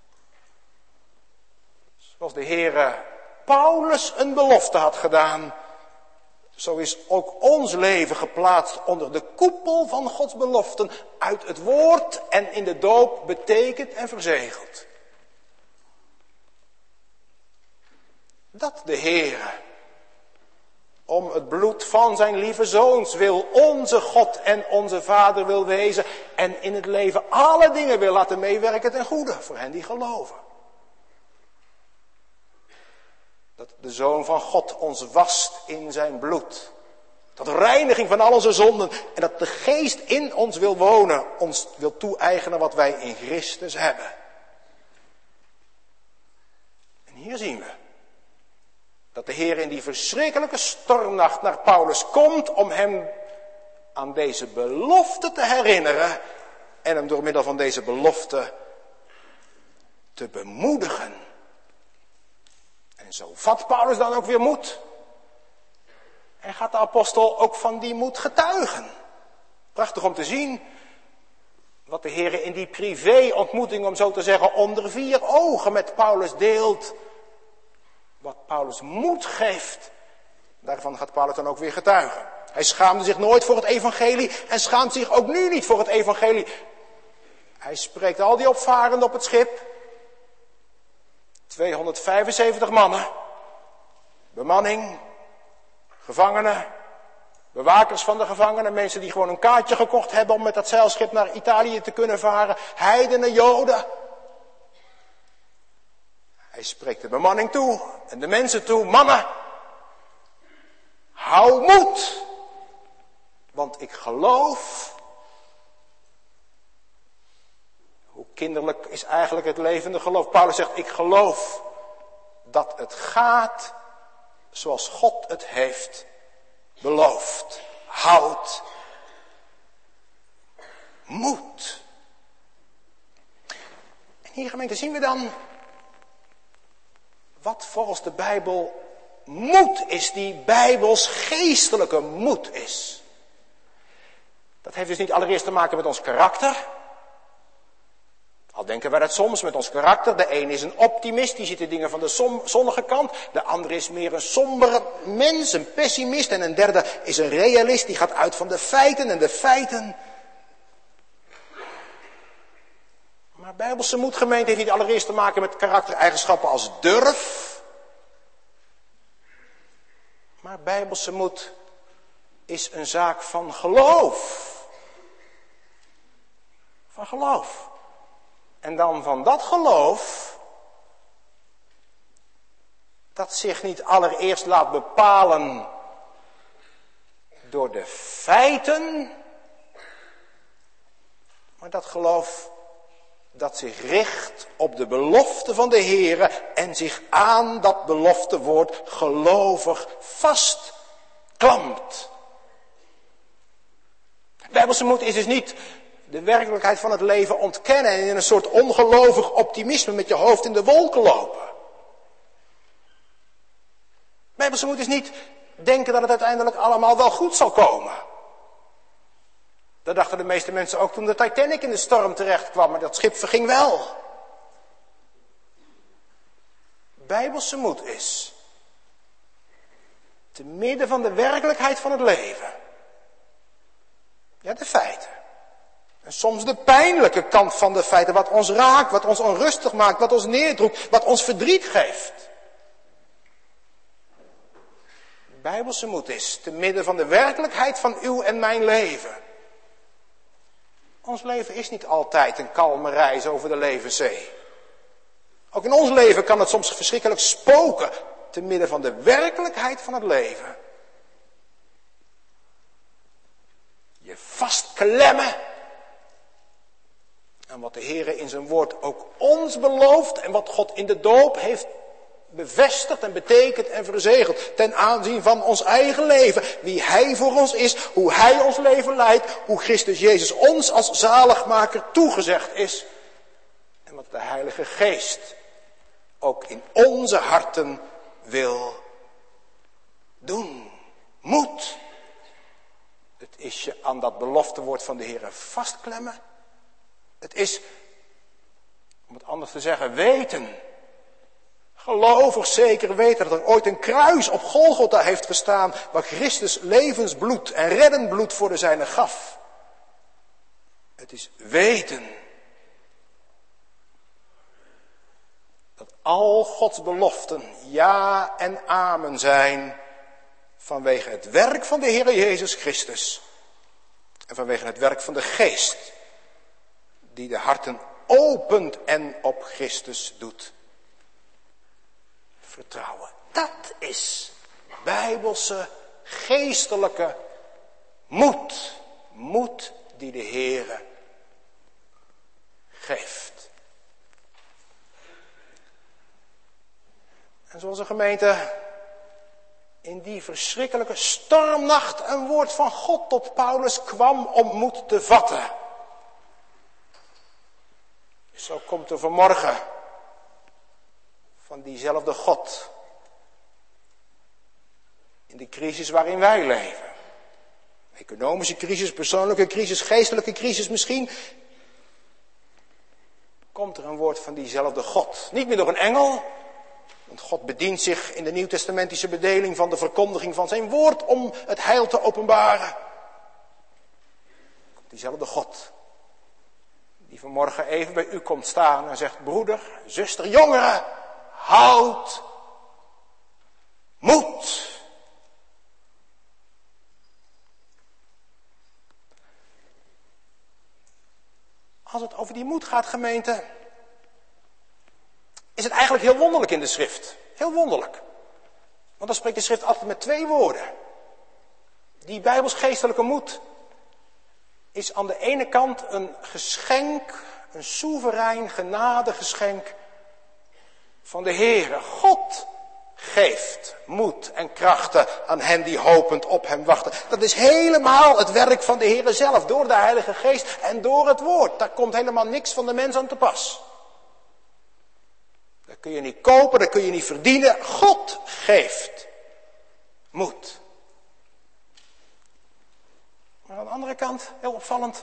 Zoals de Heere Paulus een belofte had gedaan, zo is ook ons leven geplaatst onder de koepel van Gods beloften, uit het woord en in de doop betekend en verzegeld. Dat de Heere om het bloed van zijn lieve zoons wil onze God en onze Vader wil wezen en in het leven alle dingen wil laten meewerken ten goede voor hen die geloven. Dat de Zoon van God ons wast in zijn bloed. Dat reiniging van al onze zonden. En dat de Geest in ons wil wonen. Ons wil toe-eigenen wat wij in Christus hebben. En hier zien we. Dat de Heer in die verschrikkelijke stormnacht naar Paulus komt. Om hem aan deze belofte te herinneren. En hem door middel van deze belofte te bemoedigen. En zo vat Paulus dan ook weer moed. En gaat de apostel ook van die moed getuigen. Prachtig om te zien wat de Heer in die privé-ontmoeting, om zo te zeggen, onder vier ogen met Paulus deelt. Wat Paulus moed geeft, daarvan gaat Paulus dan ook weer getuigen. Hij schaamde zich nooit voor het evangelie en schaamt zich ook nu niet voor het evangelie. Hij spreekt al die opvarenden op het schip. tweehonderdvijfenzeventig mannen, bemanning, gevangenen, bewakers van de gevangenen, mensen die gewoon een kaartje gekocht hebben om met dat zeilschip naar Italië te kunnen varen, heidenen, Joden. Hij spreekt de bemanning toe en de mensen toe, mannen, hou moed, want ik geloof. Hoe kinderlijk is eigenlijk het levende geloof. Paulus zegt, ik geloof dat het gaat zoals God het heeft beloofd. Houd moed. En hier, gemeente, zien we dan wat volgens de Bijbel moed is die bijbels geestelijke moed is. Dat heeft dus niet allereerst te maken met ons karakter. Al denken wij dat soms met ons karakter. De een is een optimist, die ziet de dingen van de som, zonnige kant. De ander is meer een sombere mens, een pessimist. En een derde is een realist, die gaat uit van de feiten en de feiten. Maar bijbelse moedgemeente heeft niet allereerst te maken met karaktereigenschappen als durf. Maar bijbelse moed is een zaak van geloof. Van geloof. En dan van dat geloof, dat zich niet allereerst laat bepalen door de feiten, maar dat geloof dat zich richt op de belofte van de Heere en zich aan dat beloftewoord gelovig vastklampt. Bijbelse moed is dus niet de werkelijkheid van het leven ontkennen en in een soort ongelovig optimisme met je hoofd in de wolken lopen. Bijbelse moed is niet denken dat het uiteindelijk allemaal wel goed zal komen. Dat dachten de meeste mensen ook toen de Titanic in de storm terecht kwam, maar dat schip verging wel. Bijbelse moed is te midden van de werkelijkheid van het leven. Ja, de feiten. En soms de pijnlijke kant van de feiten, wat ons raakt, wat ons onrustig maakt, wat ons neerdrukt, wat ons verdriet geeft. Bijbelse moed is te midden van de werkelijkheid van uw en mijn leven. Ons leven is niet altijd een kalme reis over de levenszee. Ook in ons leven kan het soms verschrikkelijk spoken, te midden van de werkelijkheid van het leven. Je vastklemmen aan wat de Heere in zijn woord ook ons belooft en wat God in de doop heeft bevestigd en betekend en verzegeld ten aanzien van ons eigen leven. Wie Hij voor ons is, hoe Hij ons leven leidt, hoe Christus Jezus ons als zaligmaker toegezegd is. En wat de Heilige Geest ook in onze harten wil doen. Moed. Het is je aan dat beloftewoord van de Heere vastklemmen. Het is, om het anders te zeggen, weten. Gelovig zeker weten dat er ooit een kruis op Golgotha heeft gestaan, waar Christus levensbloed en reddend bloed voor de zijne gaf. Het is weten dat al Gods beloften ja en amen zijn vanwege het werk van de Heer Jezus Christus en vanwege het werk van de Geest die de harten opent en op Christus doet vertrouwen. Dat is bijbelse, geestelijke moed. Moed die de Heere geeft. En zoals een gemeente in die verschrikkelijke stormnacht een woord van God tot Paulus kwam om moed te vatten. Zo komt er vanmorgen van diezelfde God in de crisis waarin wij leven. Economische crisis, persoonlijke crisis, geestelijke crisis misschien. Komt er een woord van diezelfde God. Niet meer door een engel. Want God bedient zich in de nieuwtestamentische bedeling van de verkondiging van zijn woord om het heil te openbaren. Komt diezelfde God die vanmorgen even bij u komt staan en zegt: broeder, zuster, jongeren, houd moed. Als het over die moed gaat, gemeente, is het eigenlijk heel wonderlijk in de schrift. Heel wonderlijk. Want dan spreekt de schrift altijd met twee woorden. Die bijbelsgeestelijke moed is aan de ene kant een geschenk, een soeverein genadegeschenk van de Heere. God geeft moed en krachten aan hen die hopend op hem wachten. Dat is helemaal het werk van de Heere zelf, door de Heilige Geest en door het woord. Daar komt helemaal niks van de mens aan te pas. Dat kun je niet kopen, dat kun je niet verdienen. God geeft moet. Maar aan de andere kant, heel opvallend,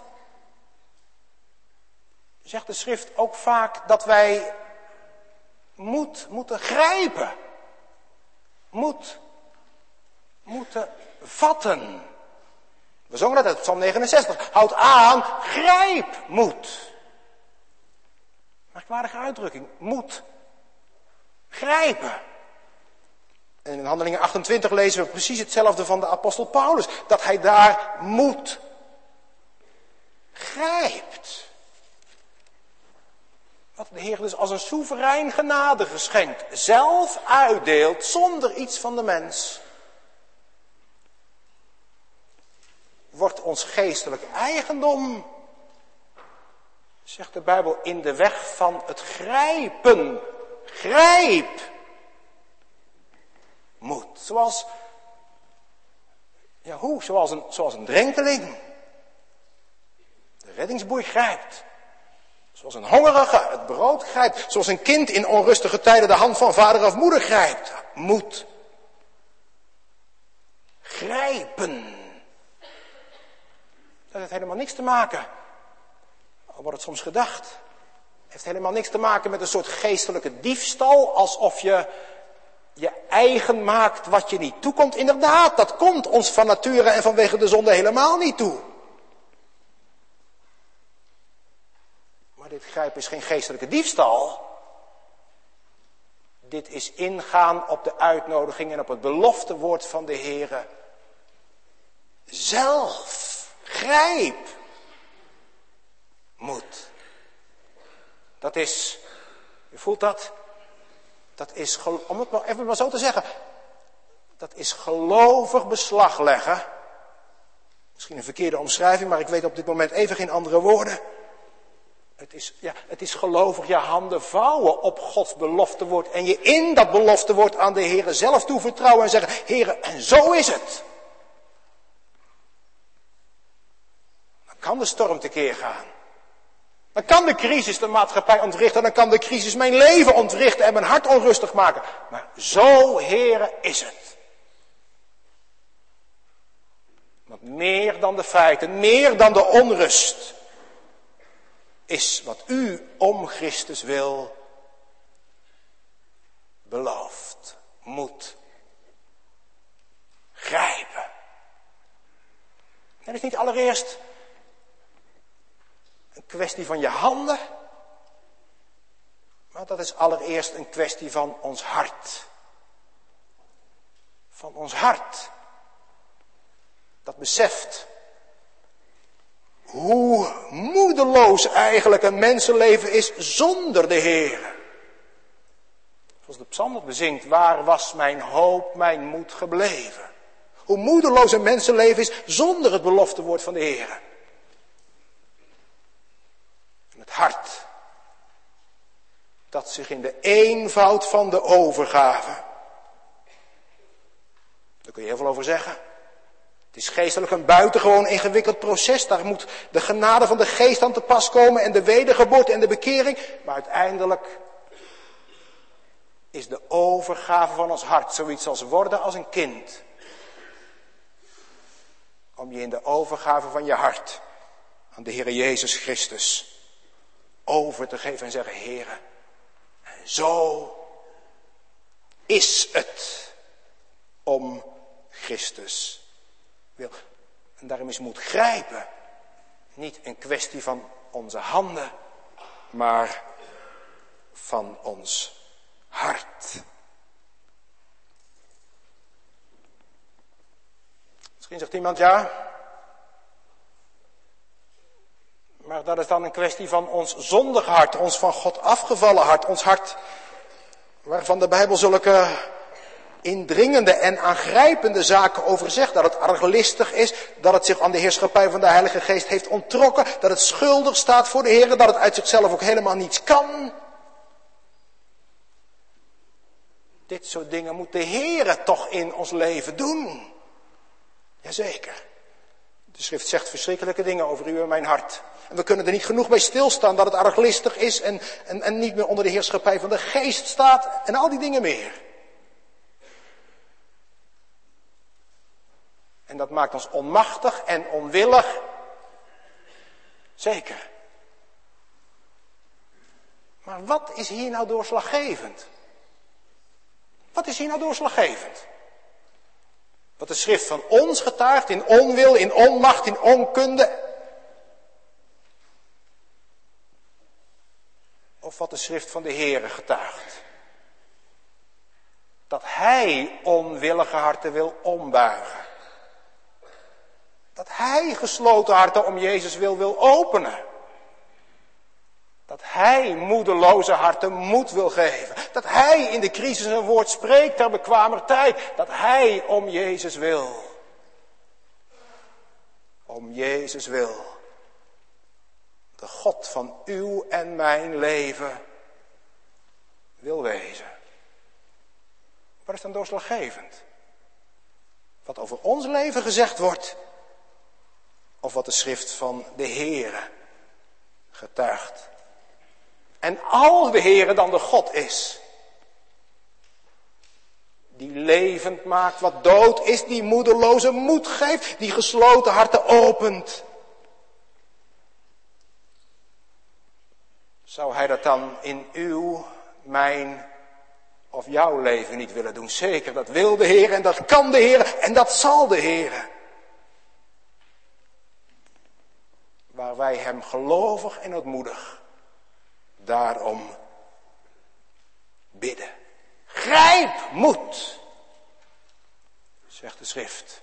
zegt de schrift ook vaak dat wij moed moeten grijpen. Moed moeten vatten. We zongen dat uit Psalm negenenzestig. Houd aan, grijp moed. Merkwaardige uitdrukking. Moed grijpen. En in Handelingen achtentwintig lezen we precies hetzelfde van de apostel Paulus. Dat hij daar moed grijpt. Wat de Heer dus als een soeverein genadegeschenk zelf uitdeelt zonder iets van de mens. Wordt ons geestelijk eigendom, zegt de Bijbel, in de weg van het grijpen. Grijp moed. Zoals, ja hoe? Zoals een, zoals een drenkeling de reddingsboei grijpt. Zoals een hongerige het brood grijpt. Zoals een kind in onrustige tijden de hand van vader of moeder grijpt. Moed grijpen. Dat heeft helemaal niks te maken, al wordt het soms gedacht, heeft helemaal niks te maken met een soort geestelijke diefstal, alsof je je eigen maakt wat je niet toekomt. Inderdaad, dat komt ons van nature en vanwege de zonde helemaal niet toe. Maar dit grijpen is geen geestelijke diefstal. Dit is ingaan op de uitnodiging en op het beloftewoord van de Heere zelf. Grijp moed. Dat is, u voelt dat? Dat is, om het maar even maar zo te zeggen, dat is gelovig beslag leggen. Misschien een verkeerde omschrijving, maar ik weet op dit moment even geen andere woorden. Het is, ja, het is gelovig je handen vouwen op Gods beloftewoord en je in dat beloftewoord aan de Heere zelf toevertrouwen en zeggen, Heere, en zo is het. Kan de storm tekeer gaan. Dan kan de crisis de maatschappij ontwrichten. Dan kan de crisis mijn leven ontwrichten en mijn hart onrustig maken. Maar zo, Heere, is het. Want meer dan de feiten, meer dan de onrust, is wat u om Christus wil belooft. Moet grijpen. Dat is niet allereerst een kwestie van je handen, maar dat is allereerst een kwestie van ons hart. Van ons hart. Dat beseft hoe moedeloos eigenlijk een mensenleven is zonder de Heer. Zoals de psalm het bezingt, waar was mijn hoop, mijn moed gebleven? Hoe moedeloos een mensenleven is zonder het beloftewoord van de Heer. Het hart, dat zich in de eenvoud van de overgave, daar kun je heel veel over zeggen. Het is geestelijk een buitengewoon ingewikkeld proces. Daar moet de genade van de geest aan te pas komen en de wedergeboorte en de bekering. Maar uiteindelijk is de overgave van ons hart zoiets als worden als een kind. Om je in de overgave van je hart aan de Heere Jezus Christus over te geven en zeggen, Heere, en zo is het om Christus wil. En daarom is moed grijpen niet een kwestie van onze handen, maar van ons hart. Misschien zegt iemand, ja, maar dat is dan een kwestie van ons zondig hart, ons van God afgevallen hart, ons hart waarvan de Bijbel zulke indringende en aangrijpende zaken over zegt. Dat het arglistig is, dat het zich aan de heerschappij van de Heilige Geest heeft onttrokken, dat het schuldig staat voor de Heer, dat het uit zichzelf ook helemaal niets kan. Dit soort dingen moet de Heer toch in ons leven doen. Jazeker. De schrift zegt verschrikkelijke dingen over u en mijn hart. En we kunnen er niet genoeg bij stilstaan dat het arglistig is en, en, en niet meer onder de heerschappij van de geest staat en al die dingen meer. En dat maakt ons onmachtig en onwillig. Zeker. Maar wat is hier nou doorslaggevend? Wat is hier nou doorslaggevend? Wat de schrift van ons getuigt in onwil, in onmacht, in onkunde. Of wat de schrift van de Heere getuigt. Dat hij onwillige harten wil ombuigen. Dat hij gesloten harten om Jezus wil wil openen. Dat hij moedeloze harten moed wil geven. Dat hij in de crisis een woord spreekt ter bekwamer tijd. Dat hij om Jezus wil. Om Jezus wil. De God van uw en mijn leven wil wezen. Wat is dan doorslaggevend? Wat over ons leven gezegd wordt. Of wat de schrift van de Heere getuigt. En als de Heere dan de God is. Die levend maakt wat dood is. Die moedeloze moed geeft. Die gesloten harten opent. Zou hij dat dan in uw, mijn of jouw leven niet willen doen? Zeker, dat wil de Heer en dat kan de Heer en dat zal de Heer. Waar wij hem gelovig en ootmoedig daarom bidden. Grijp moed, zegt de schrift.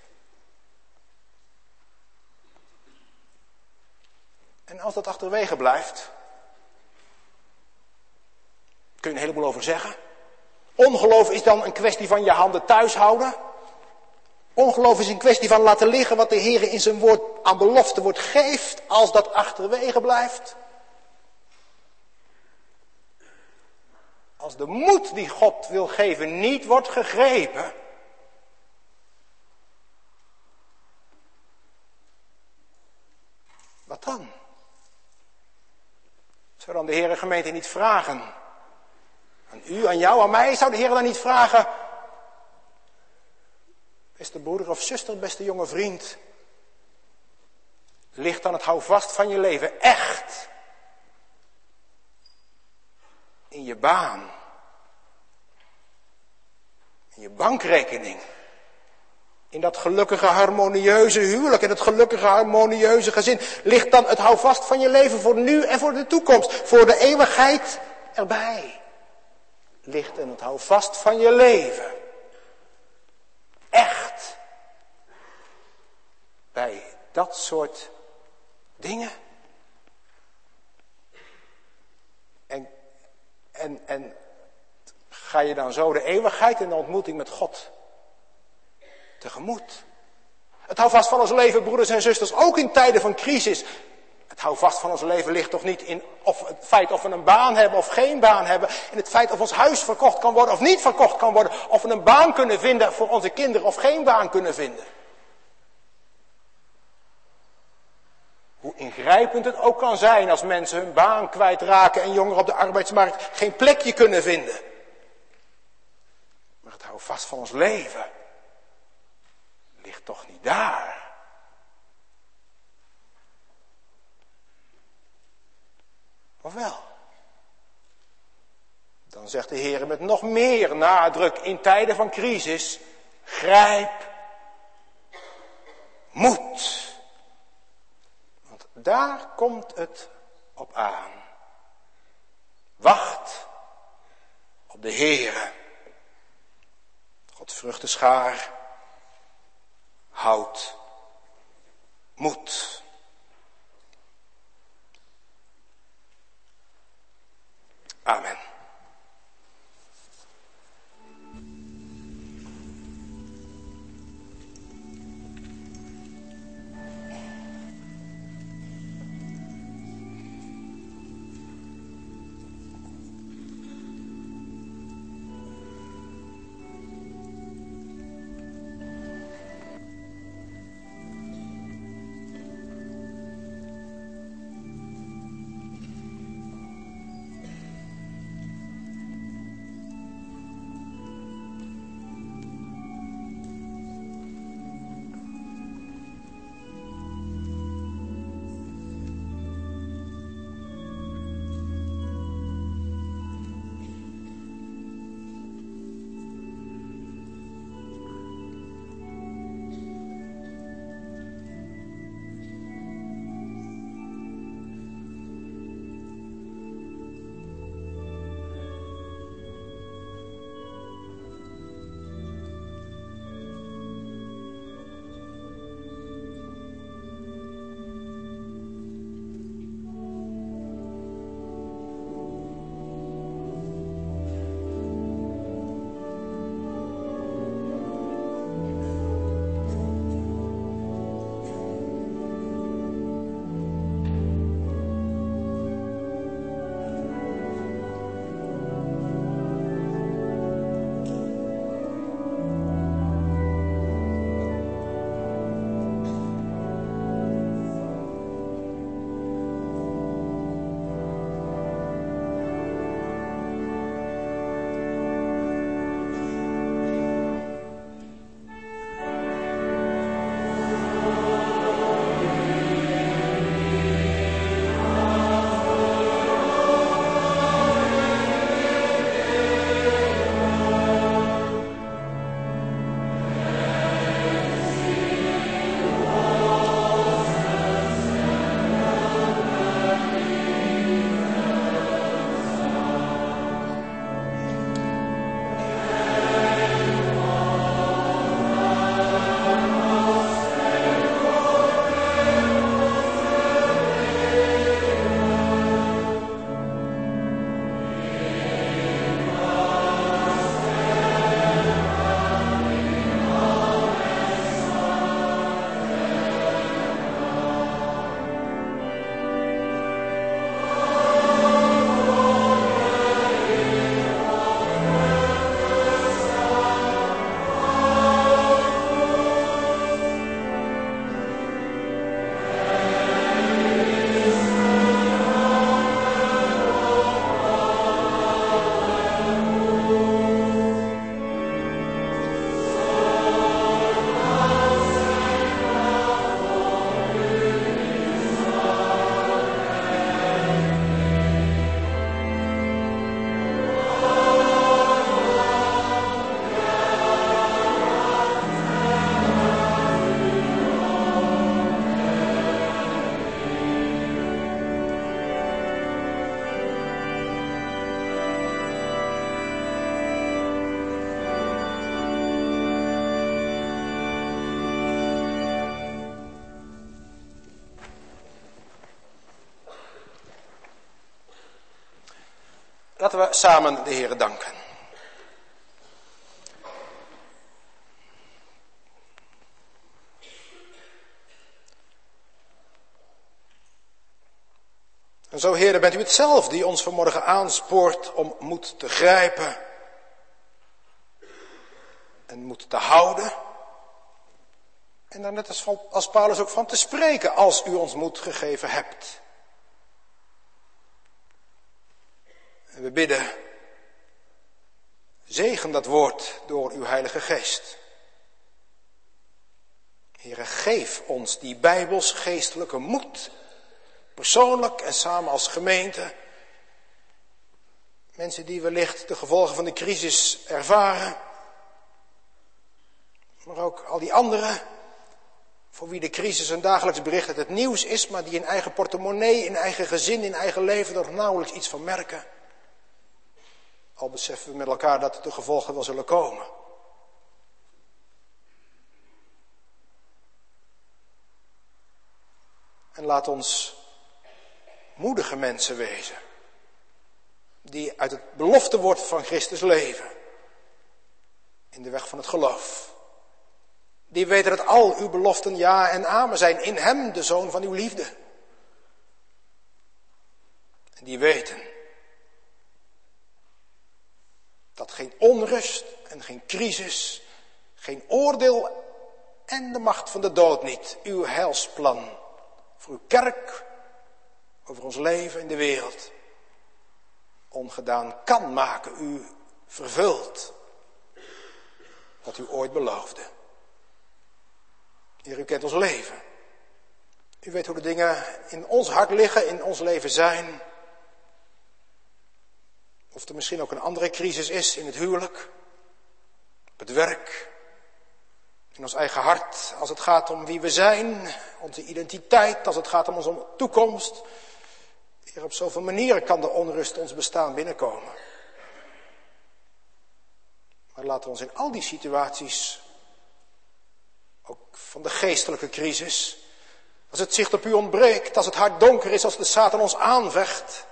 En als dat achterwege blijft, kun je een heleboel over zeggen. Ongeloof is dan een kwestie van je handen thuis houden. Ongeloof is een kwestie van laten liggen wat de Heer in zijn woord aan belofte wordt geeft, als dat achterwege blijft. Als de moed die God wil geven niet wordt gegrepen. Wat dan? Zou dan de Heer gemeente niet vragen? Aan u, aan jou, aan mij, zou de Heer dan niet vragen? Beste broeder of zuster, beste jonge vriend. Ligt dan het houvast van je leven echt in je baan, in je bankrekening, in dat gelukkige harmonieuze huwelijk, in dat gelukkige harmonieuze gezin? Ligt dan het houvast van je leven voor nu en voor de toekomst, voor de eeuwigheid erbij? Ligt in het houvast van je leven echt bij dat soort dingen? En, en, en ga je dan zo de eeuwigheid en de ontmoeting met God tegemoet? Het houvast van ons leven, broeders en zusters, ook in tijden van crisis. Het houvast van ons leven ligt toch niet in of het feit of we een baan hebben of geen baan hebben. In het feit of ons huis verkocht kan worden of niet verkocht kan worden. Of we een baan kunnen vinden voor onze kinderen of geen baan kunnen vinden. Hoe ingrijpend het ook kan zijn als mensen hun baan kwijtraken en jongeren op de arbeidsmarkt geen plekje kunnen vinden. Maar het houvast van ons leven ligt toch niet daar. Of wel? Dan zegt de Heer met nog meer nadruk in tijden van crisis: grijp moed. Want daar komt het op aan. Wacht op de Heer. Gods vruchtenschaar houdt moed. Amen. Laten we samen de Heere danken. En zo, Heere, bent u het zelf die ons vanmorgen aanspoort om moed te grijpen en moed te houden. En daar net als, van, als Paulus ook van te spreken als u ons moed gegeven hebt. En we bidden, zegen dat woord door uw Heilige Geest. Heere, geef ons die bijbels geestelijke moed. Persoonlijk en samen als gemeente. Mensen die wellicht de gevolgen van de crisis ervaren. Maar ook al die anderen. Voor wie de crisis een dagelijks bericht uit het nieuws is. Maar die in eigen portemonnee, in eigen gezin, in eigen leven er nauwelijks iets van merken. Al beseffen we met elkaar dat de gevolgen wel zullen komen. En laat ons moedige mensen wezen. Die uit het beloftewoord van Christus leven. In de weg van het geloof. Die weten dat al uw beloften ja en amen zijn. In hem, de zoon van uw liefde. En die weten dat geen onrust en geen crisis, geen oordeel en de macht van de dood niet uw heilsplan voor uw kerk, over ons leven in de wereld, ongedaan kan maken. U vervult wat u ooit beloofde. Heer, u kent ons leven. U weet hoe de dingen in ons hart liggen, in ons leven zijn. Of er misschien ook een andere crisis is in het huwelijk, op het werk, in ons eigen hart, als het gaat om wie we zijn, onze identiteit, als het gaat om onze toekomst. Heer, op zoveel manieren kan de onrust ons bestaan binnenkomen. Maar laten we ons in al die situaties, ook van de geestelijke crisis, als het zicht op u ontbreekt, als het hart donker is, als de Satan ons aanvecht,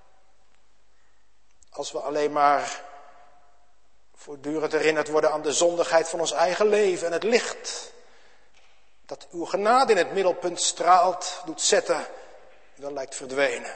als we alleen maar voortdurend herinnerd worden aan de zondigheid van ons eigen leven en het licht dat uw genade in het middelpunt straalt, doet zetten, wel lijkt verdwenen.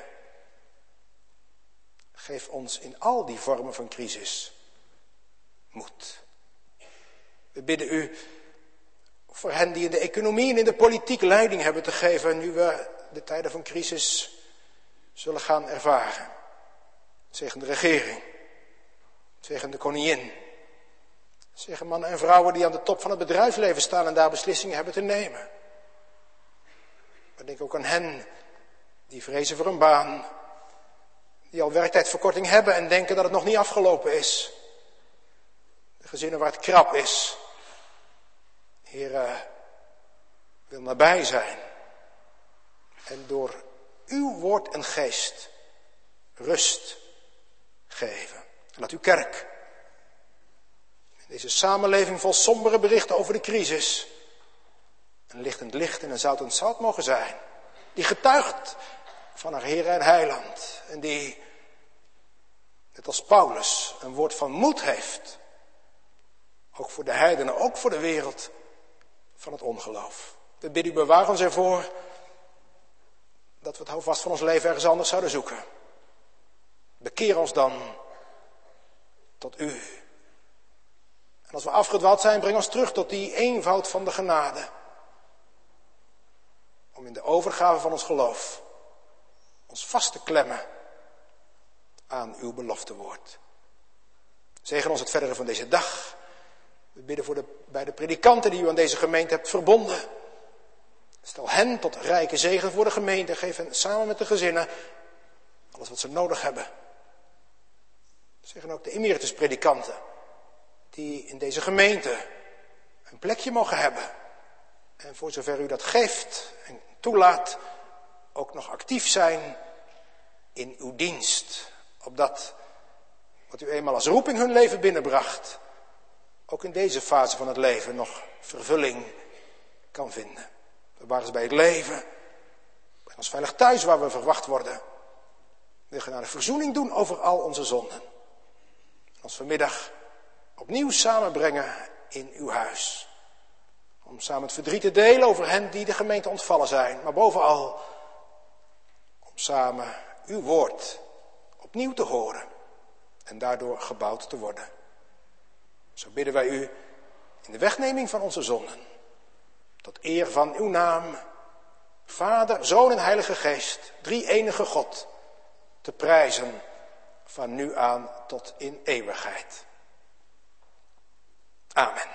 Geef ons in al die vormen van crisis moed. We bidden u voor hen die in de economie en in de politiek leiding hebben te geven, nu we de tijden van crisis zullen gaan ervaren. Zegen de regering, zegen de koningin, zegen mannen en vrouwen die aan de top van het bedrijfsleven staan en daar beslissingen hebben te nemen. Maar denk ook aan hen die vrezen voor een baan, die al werktijdverkorting hebben en denken dat het nog niet afgelopen is. De gezinnen waar het krap is. Heer, uh, wil nabij zijn en door uw woord en geest rust geven. Laat uw kerk in deze samenleving vol sombere berichten over de crisis een lichtend licht en een zoutend zout mogen zijn. Die getuigt van haar Heer en Heiland. En die, net als Paulus, een woord van moed heeft. Ook voor de heidenen, ook voor de wereld van het ongeloof. We bidden u, bewaar ons ervoor dat we het houvast van ons leven ergens anders zouden zoeken. Bekeer ons dan tot u. En als we afgedwaald zijn, breng ons terug tot die eenvoud van de genade. Om in de overgave van ons geloof ons vast te klemmen aan uw beloftewoord. Zegen ons het verdere van deze dag. We bidden voor de beide predikanten die u aan deze gemeente hebt verbonden. Stel hen tot rijke zegen voor de gemeente. Geef hen samen met de gezinnen alles wat ze nodig hebben. Zegen ook de emerituspredikanten die in deze gemeente een plekje mogen hebben. En voor zover u dat geeft en toelaat, ook nog actief zijn in uw dienst. Opdat wat u eenmaal als roeping hun leven binnenbracht, ook in deze fase van het leven nog vervulling kan vinden. Bewaar ons bij het leven. Breng ons veilig thuis waar we verwacht worden. wil genade verzoening doen over al onze zonden. Ons vanmiddag opnieuw samenbrengen in uw huis. Om samen het verdriet te delen over hen die de gemeente ontvallen zijn. Maar bovenal om samen uw woord opnieuw te horen. En daardoor gebouwd te worden. Zo bidden wij u in de wegneming van onze zonden. Tot eer van uw naam, Vader, Zoon en Heilige Geest, drie enige God, te prijzen van nu aan tot in eeuwigheid. Amen.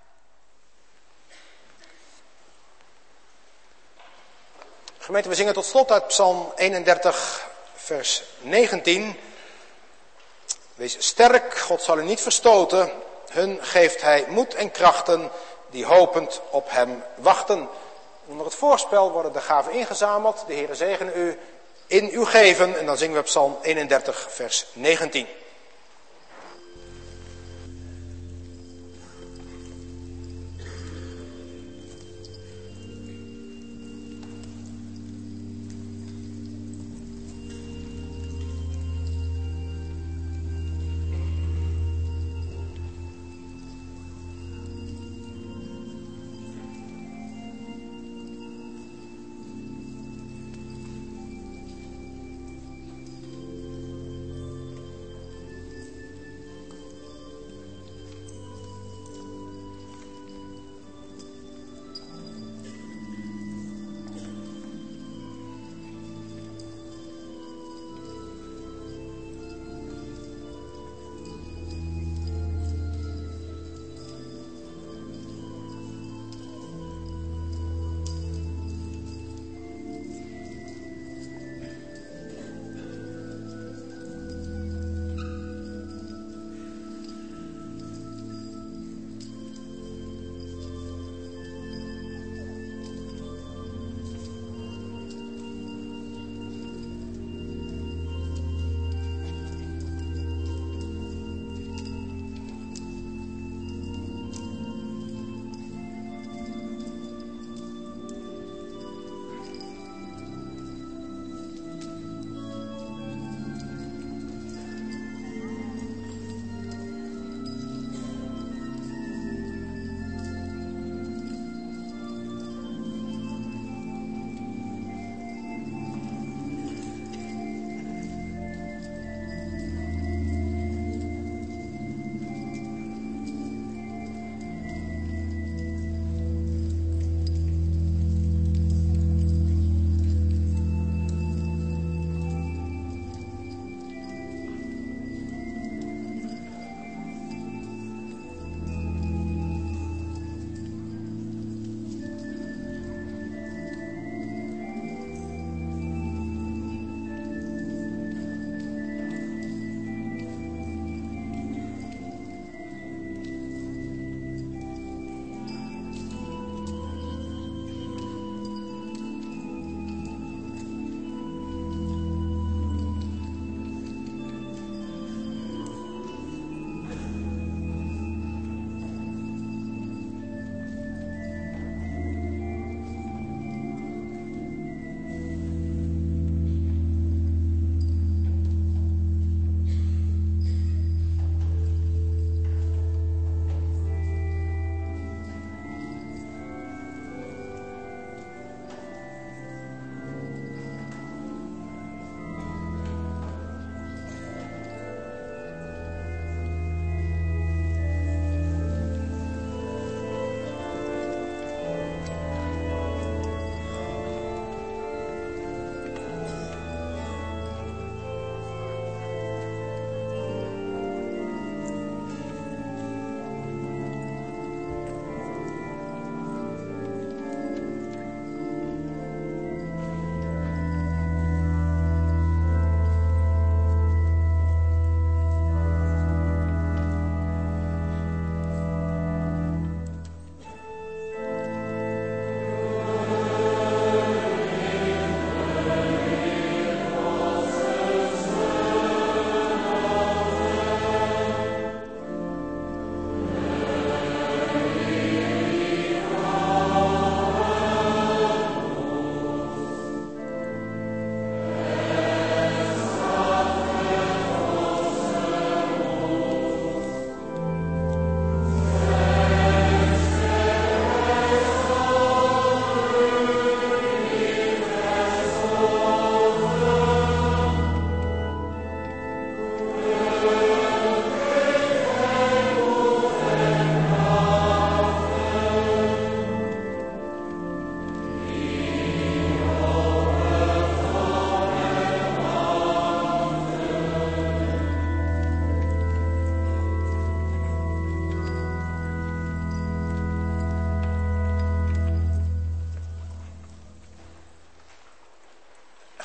Gemeente, we zingen tot slot uit Psalm eenendertig, vers negentien. Wees sterk, God zal u niet verstoten. Hun geeft hij moed en krachten die hopend op hem wachten. Onder het voorspel worden de gaven ingezameld. De Heere zegene u in uw geven. En dan zingen we Psalm eenendertig, vers negentien.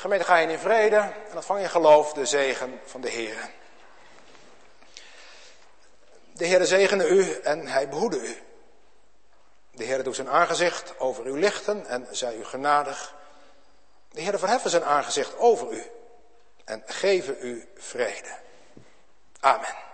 Gemeente, ga je in vrede en ontvang in geloof de zegen van de Heer. De Heer zegene u en hij behoede u. De Heer doet zijn aangezicht over u lichten en zij u genadig. De Heer verheffen zijn aangezicht over u en geven u vrede. Amen.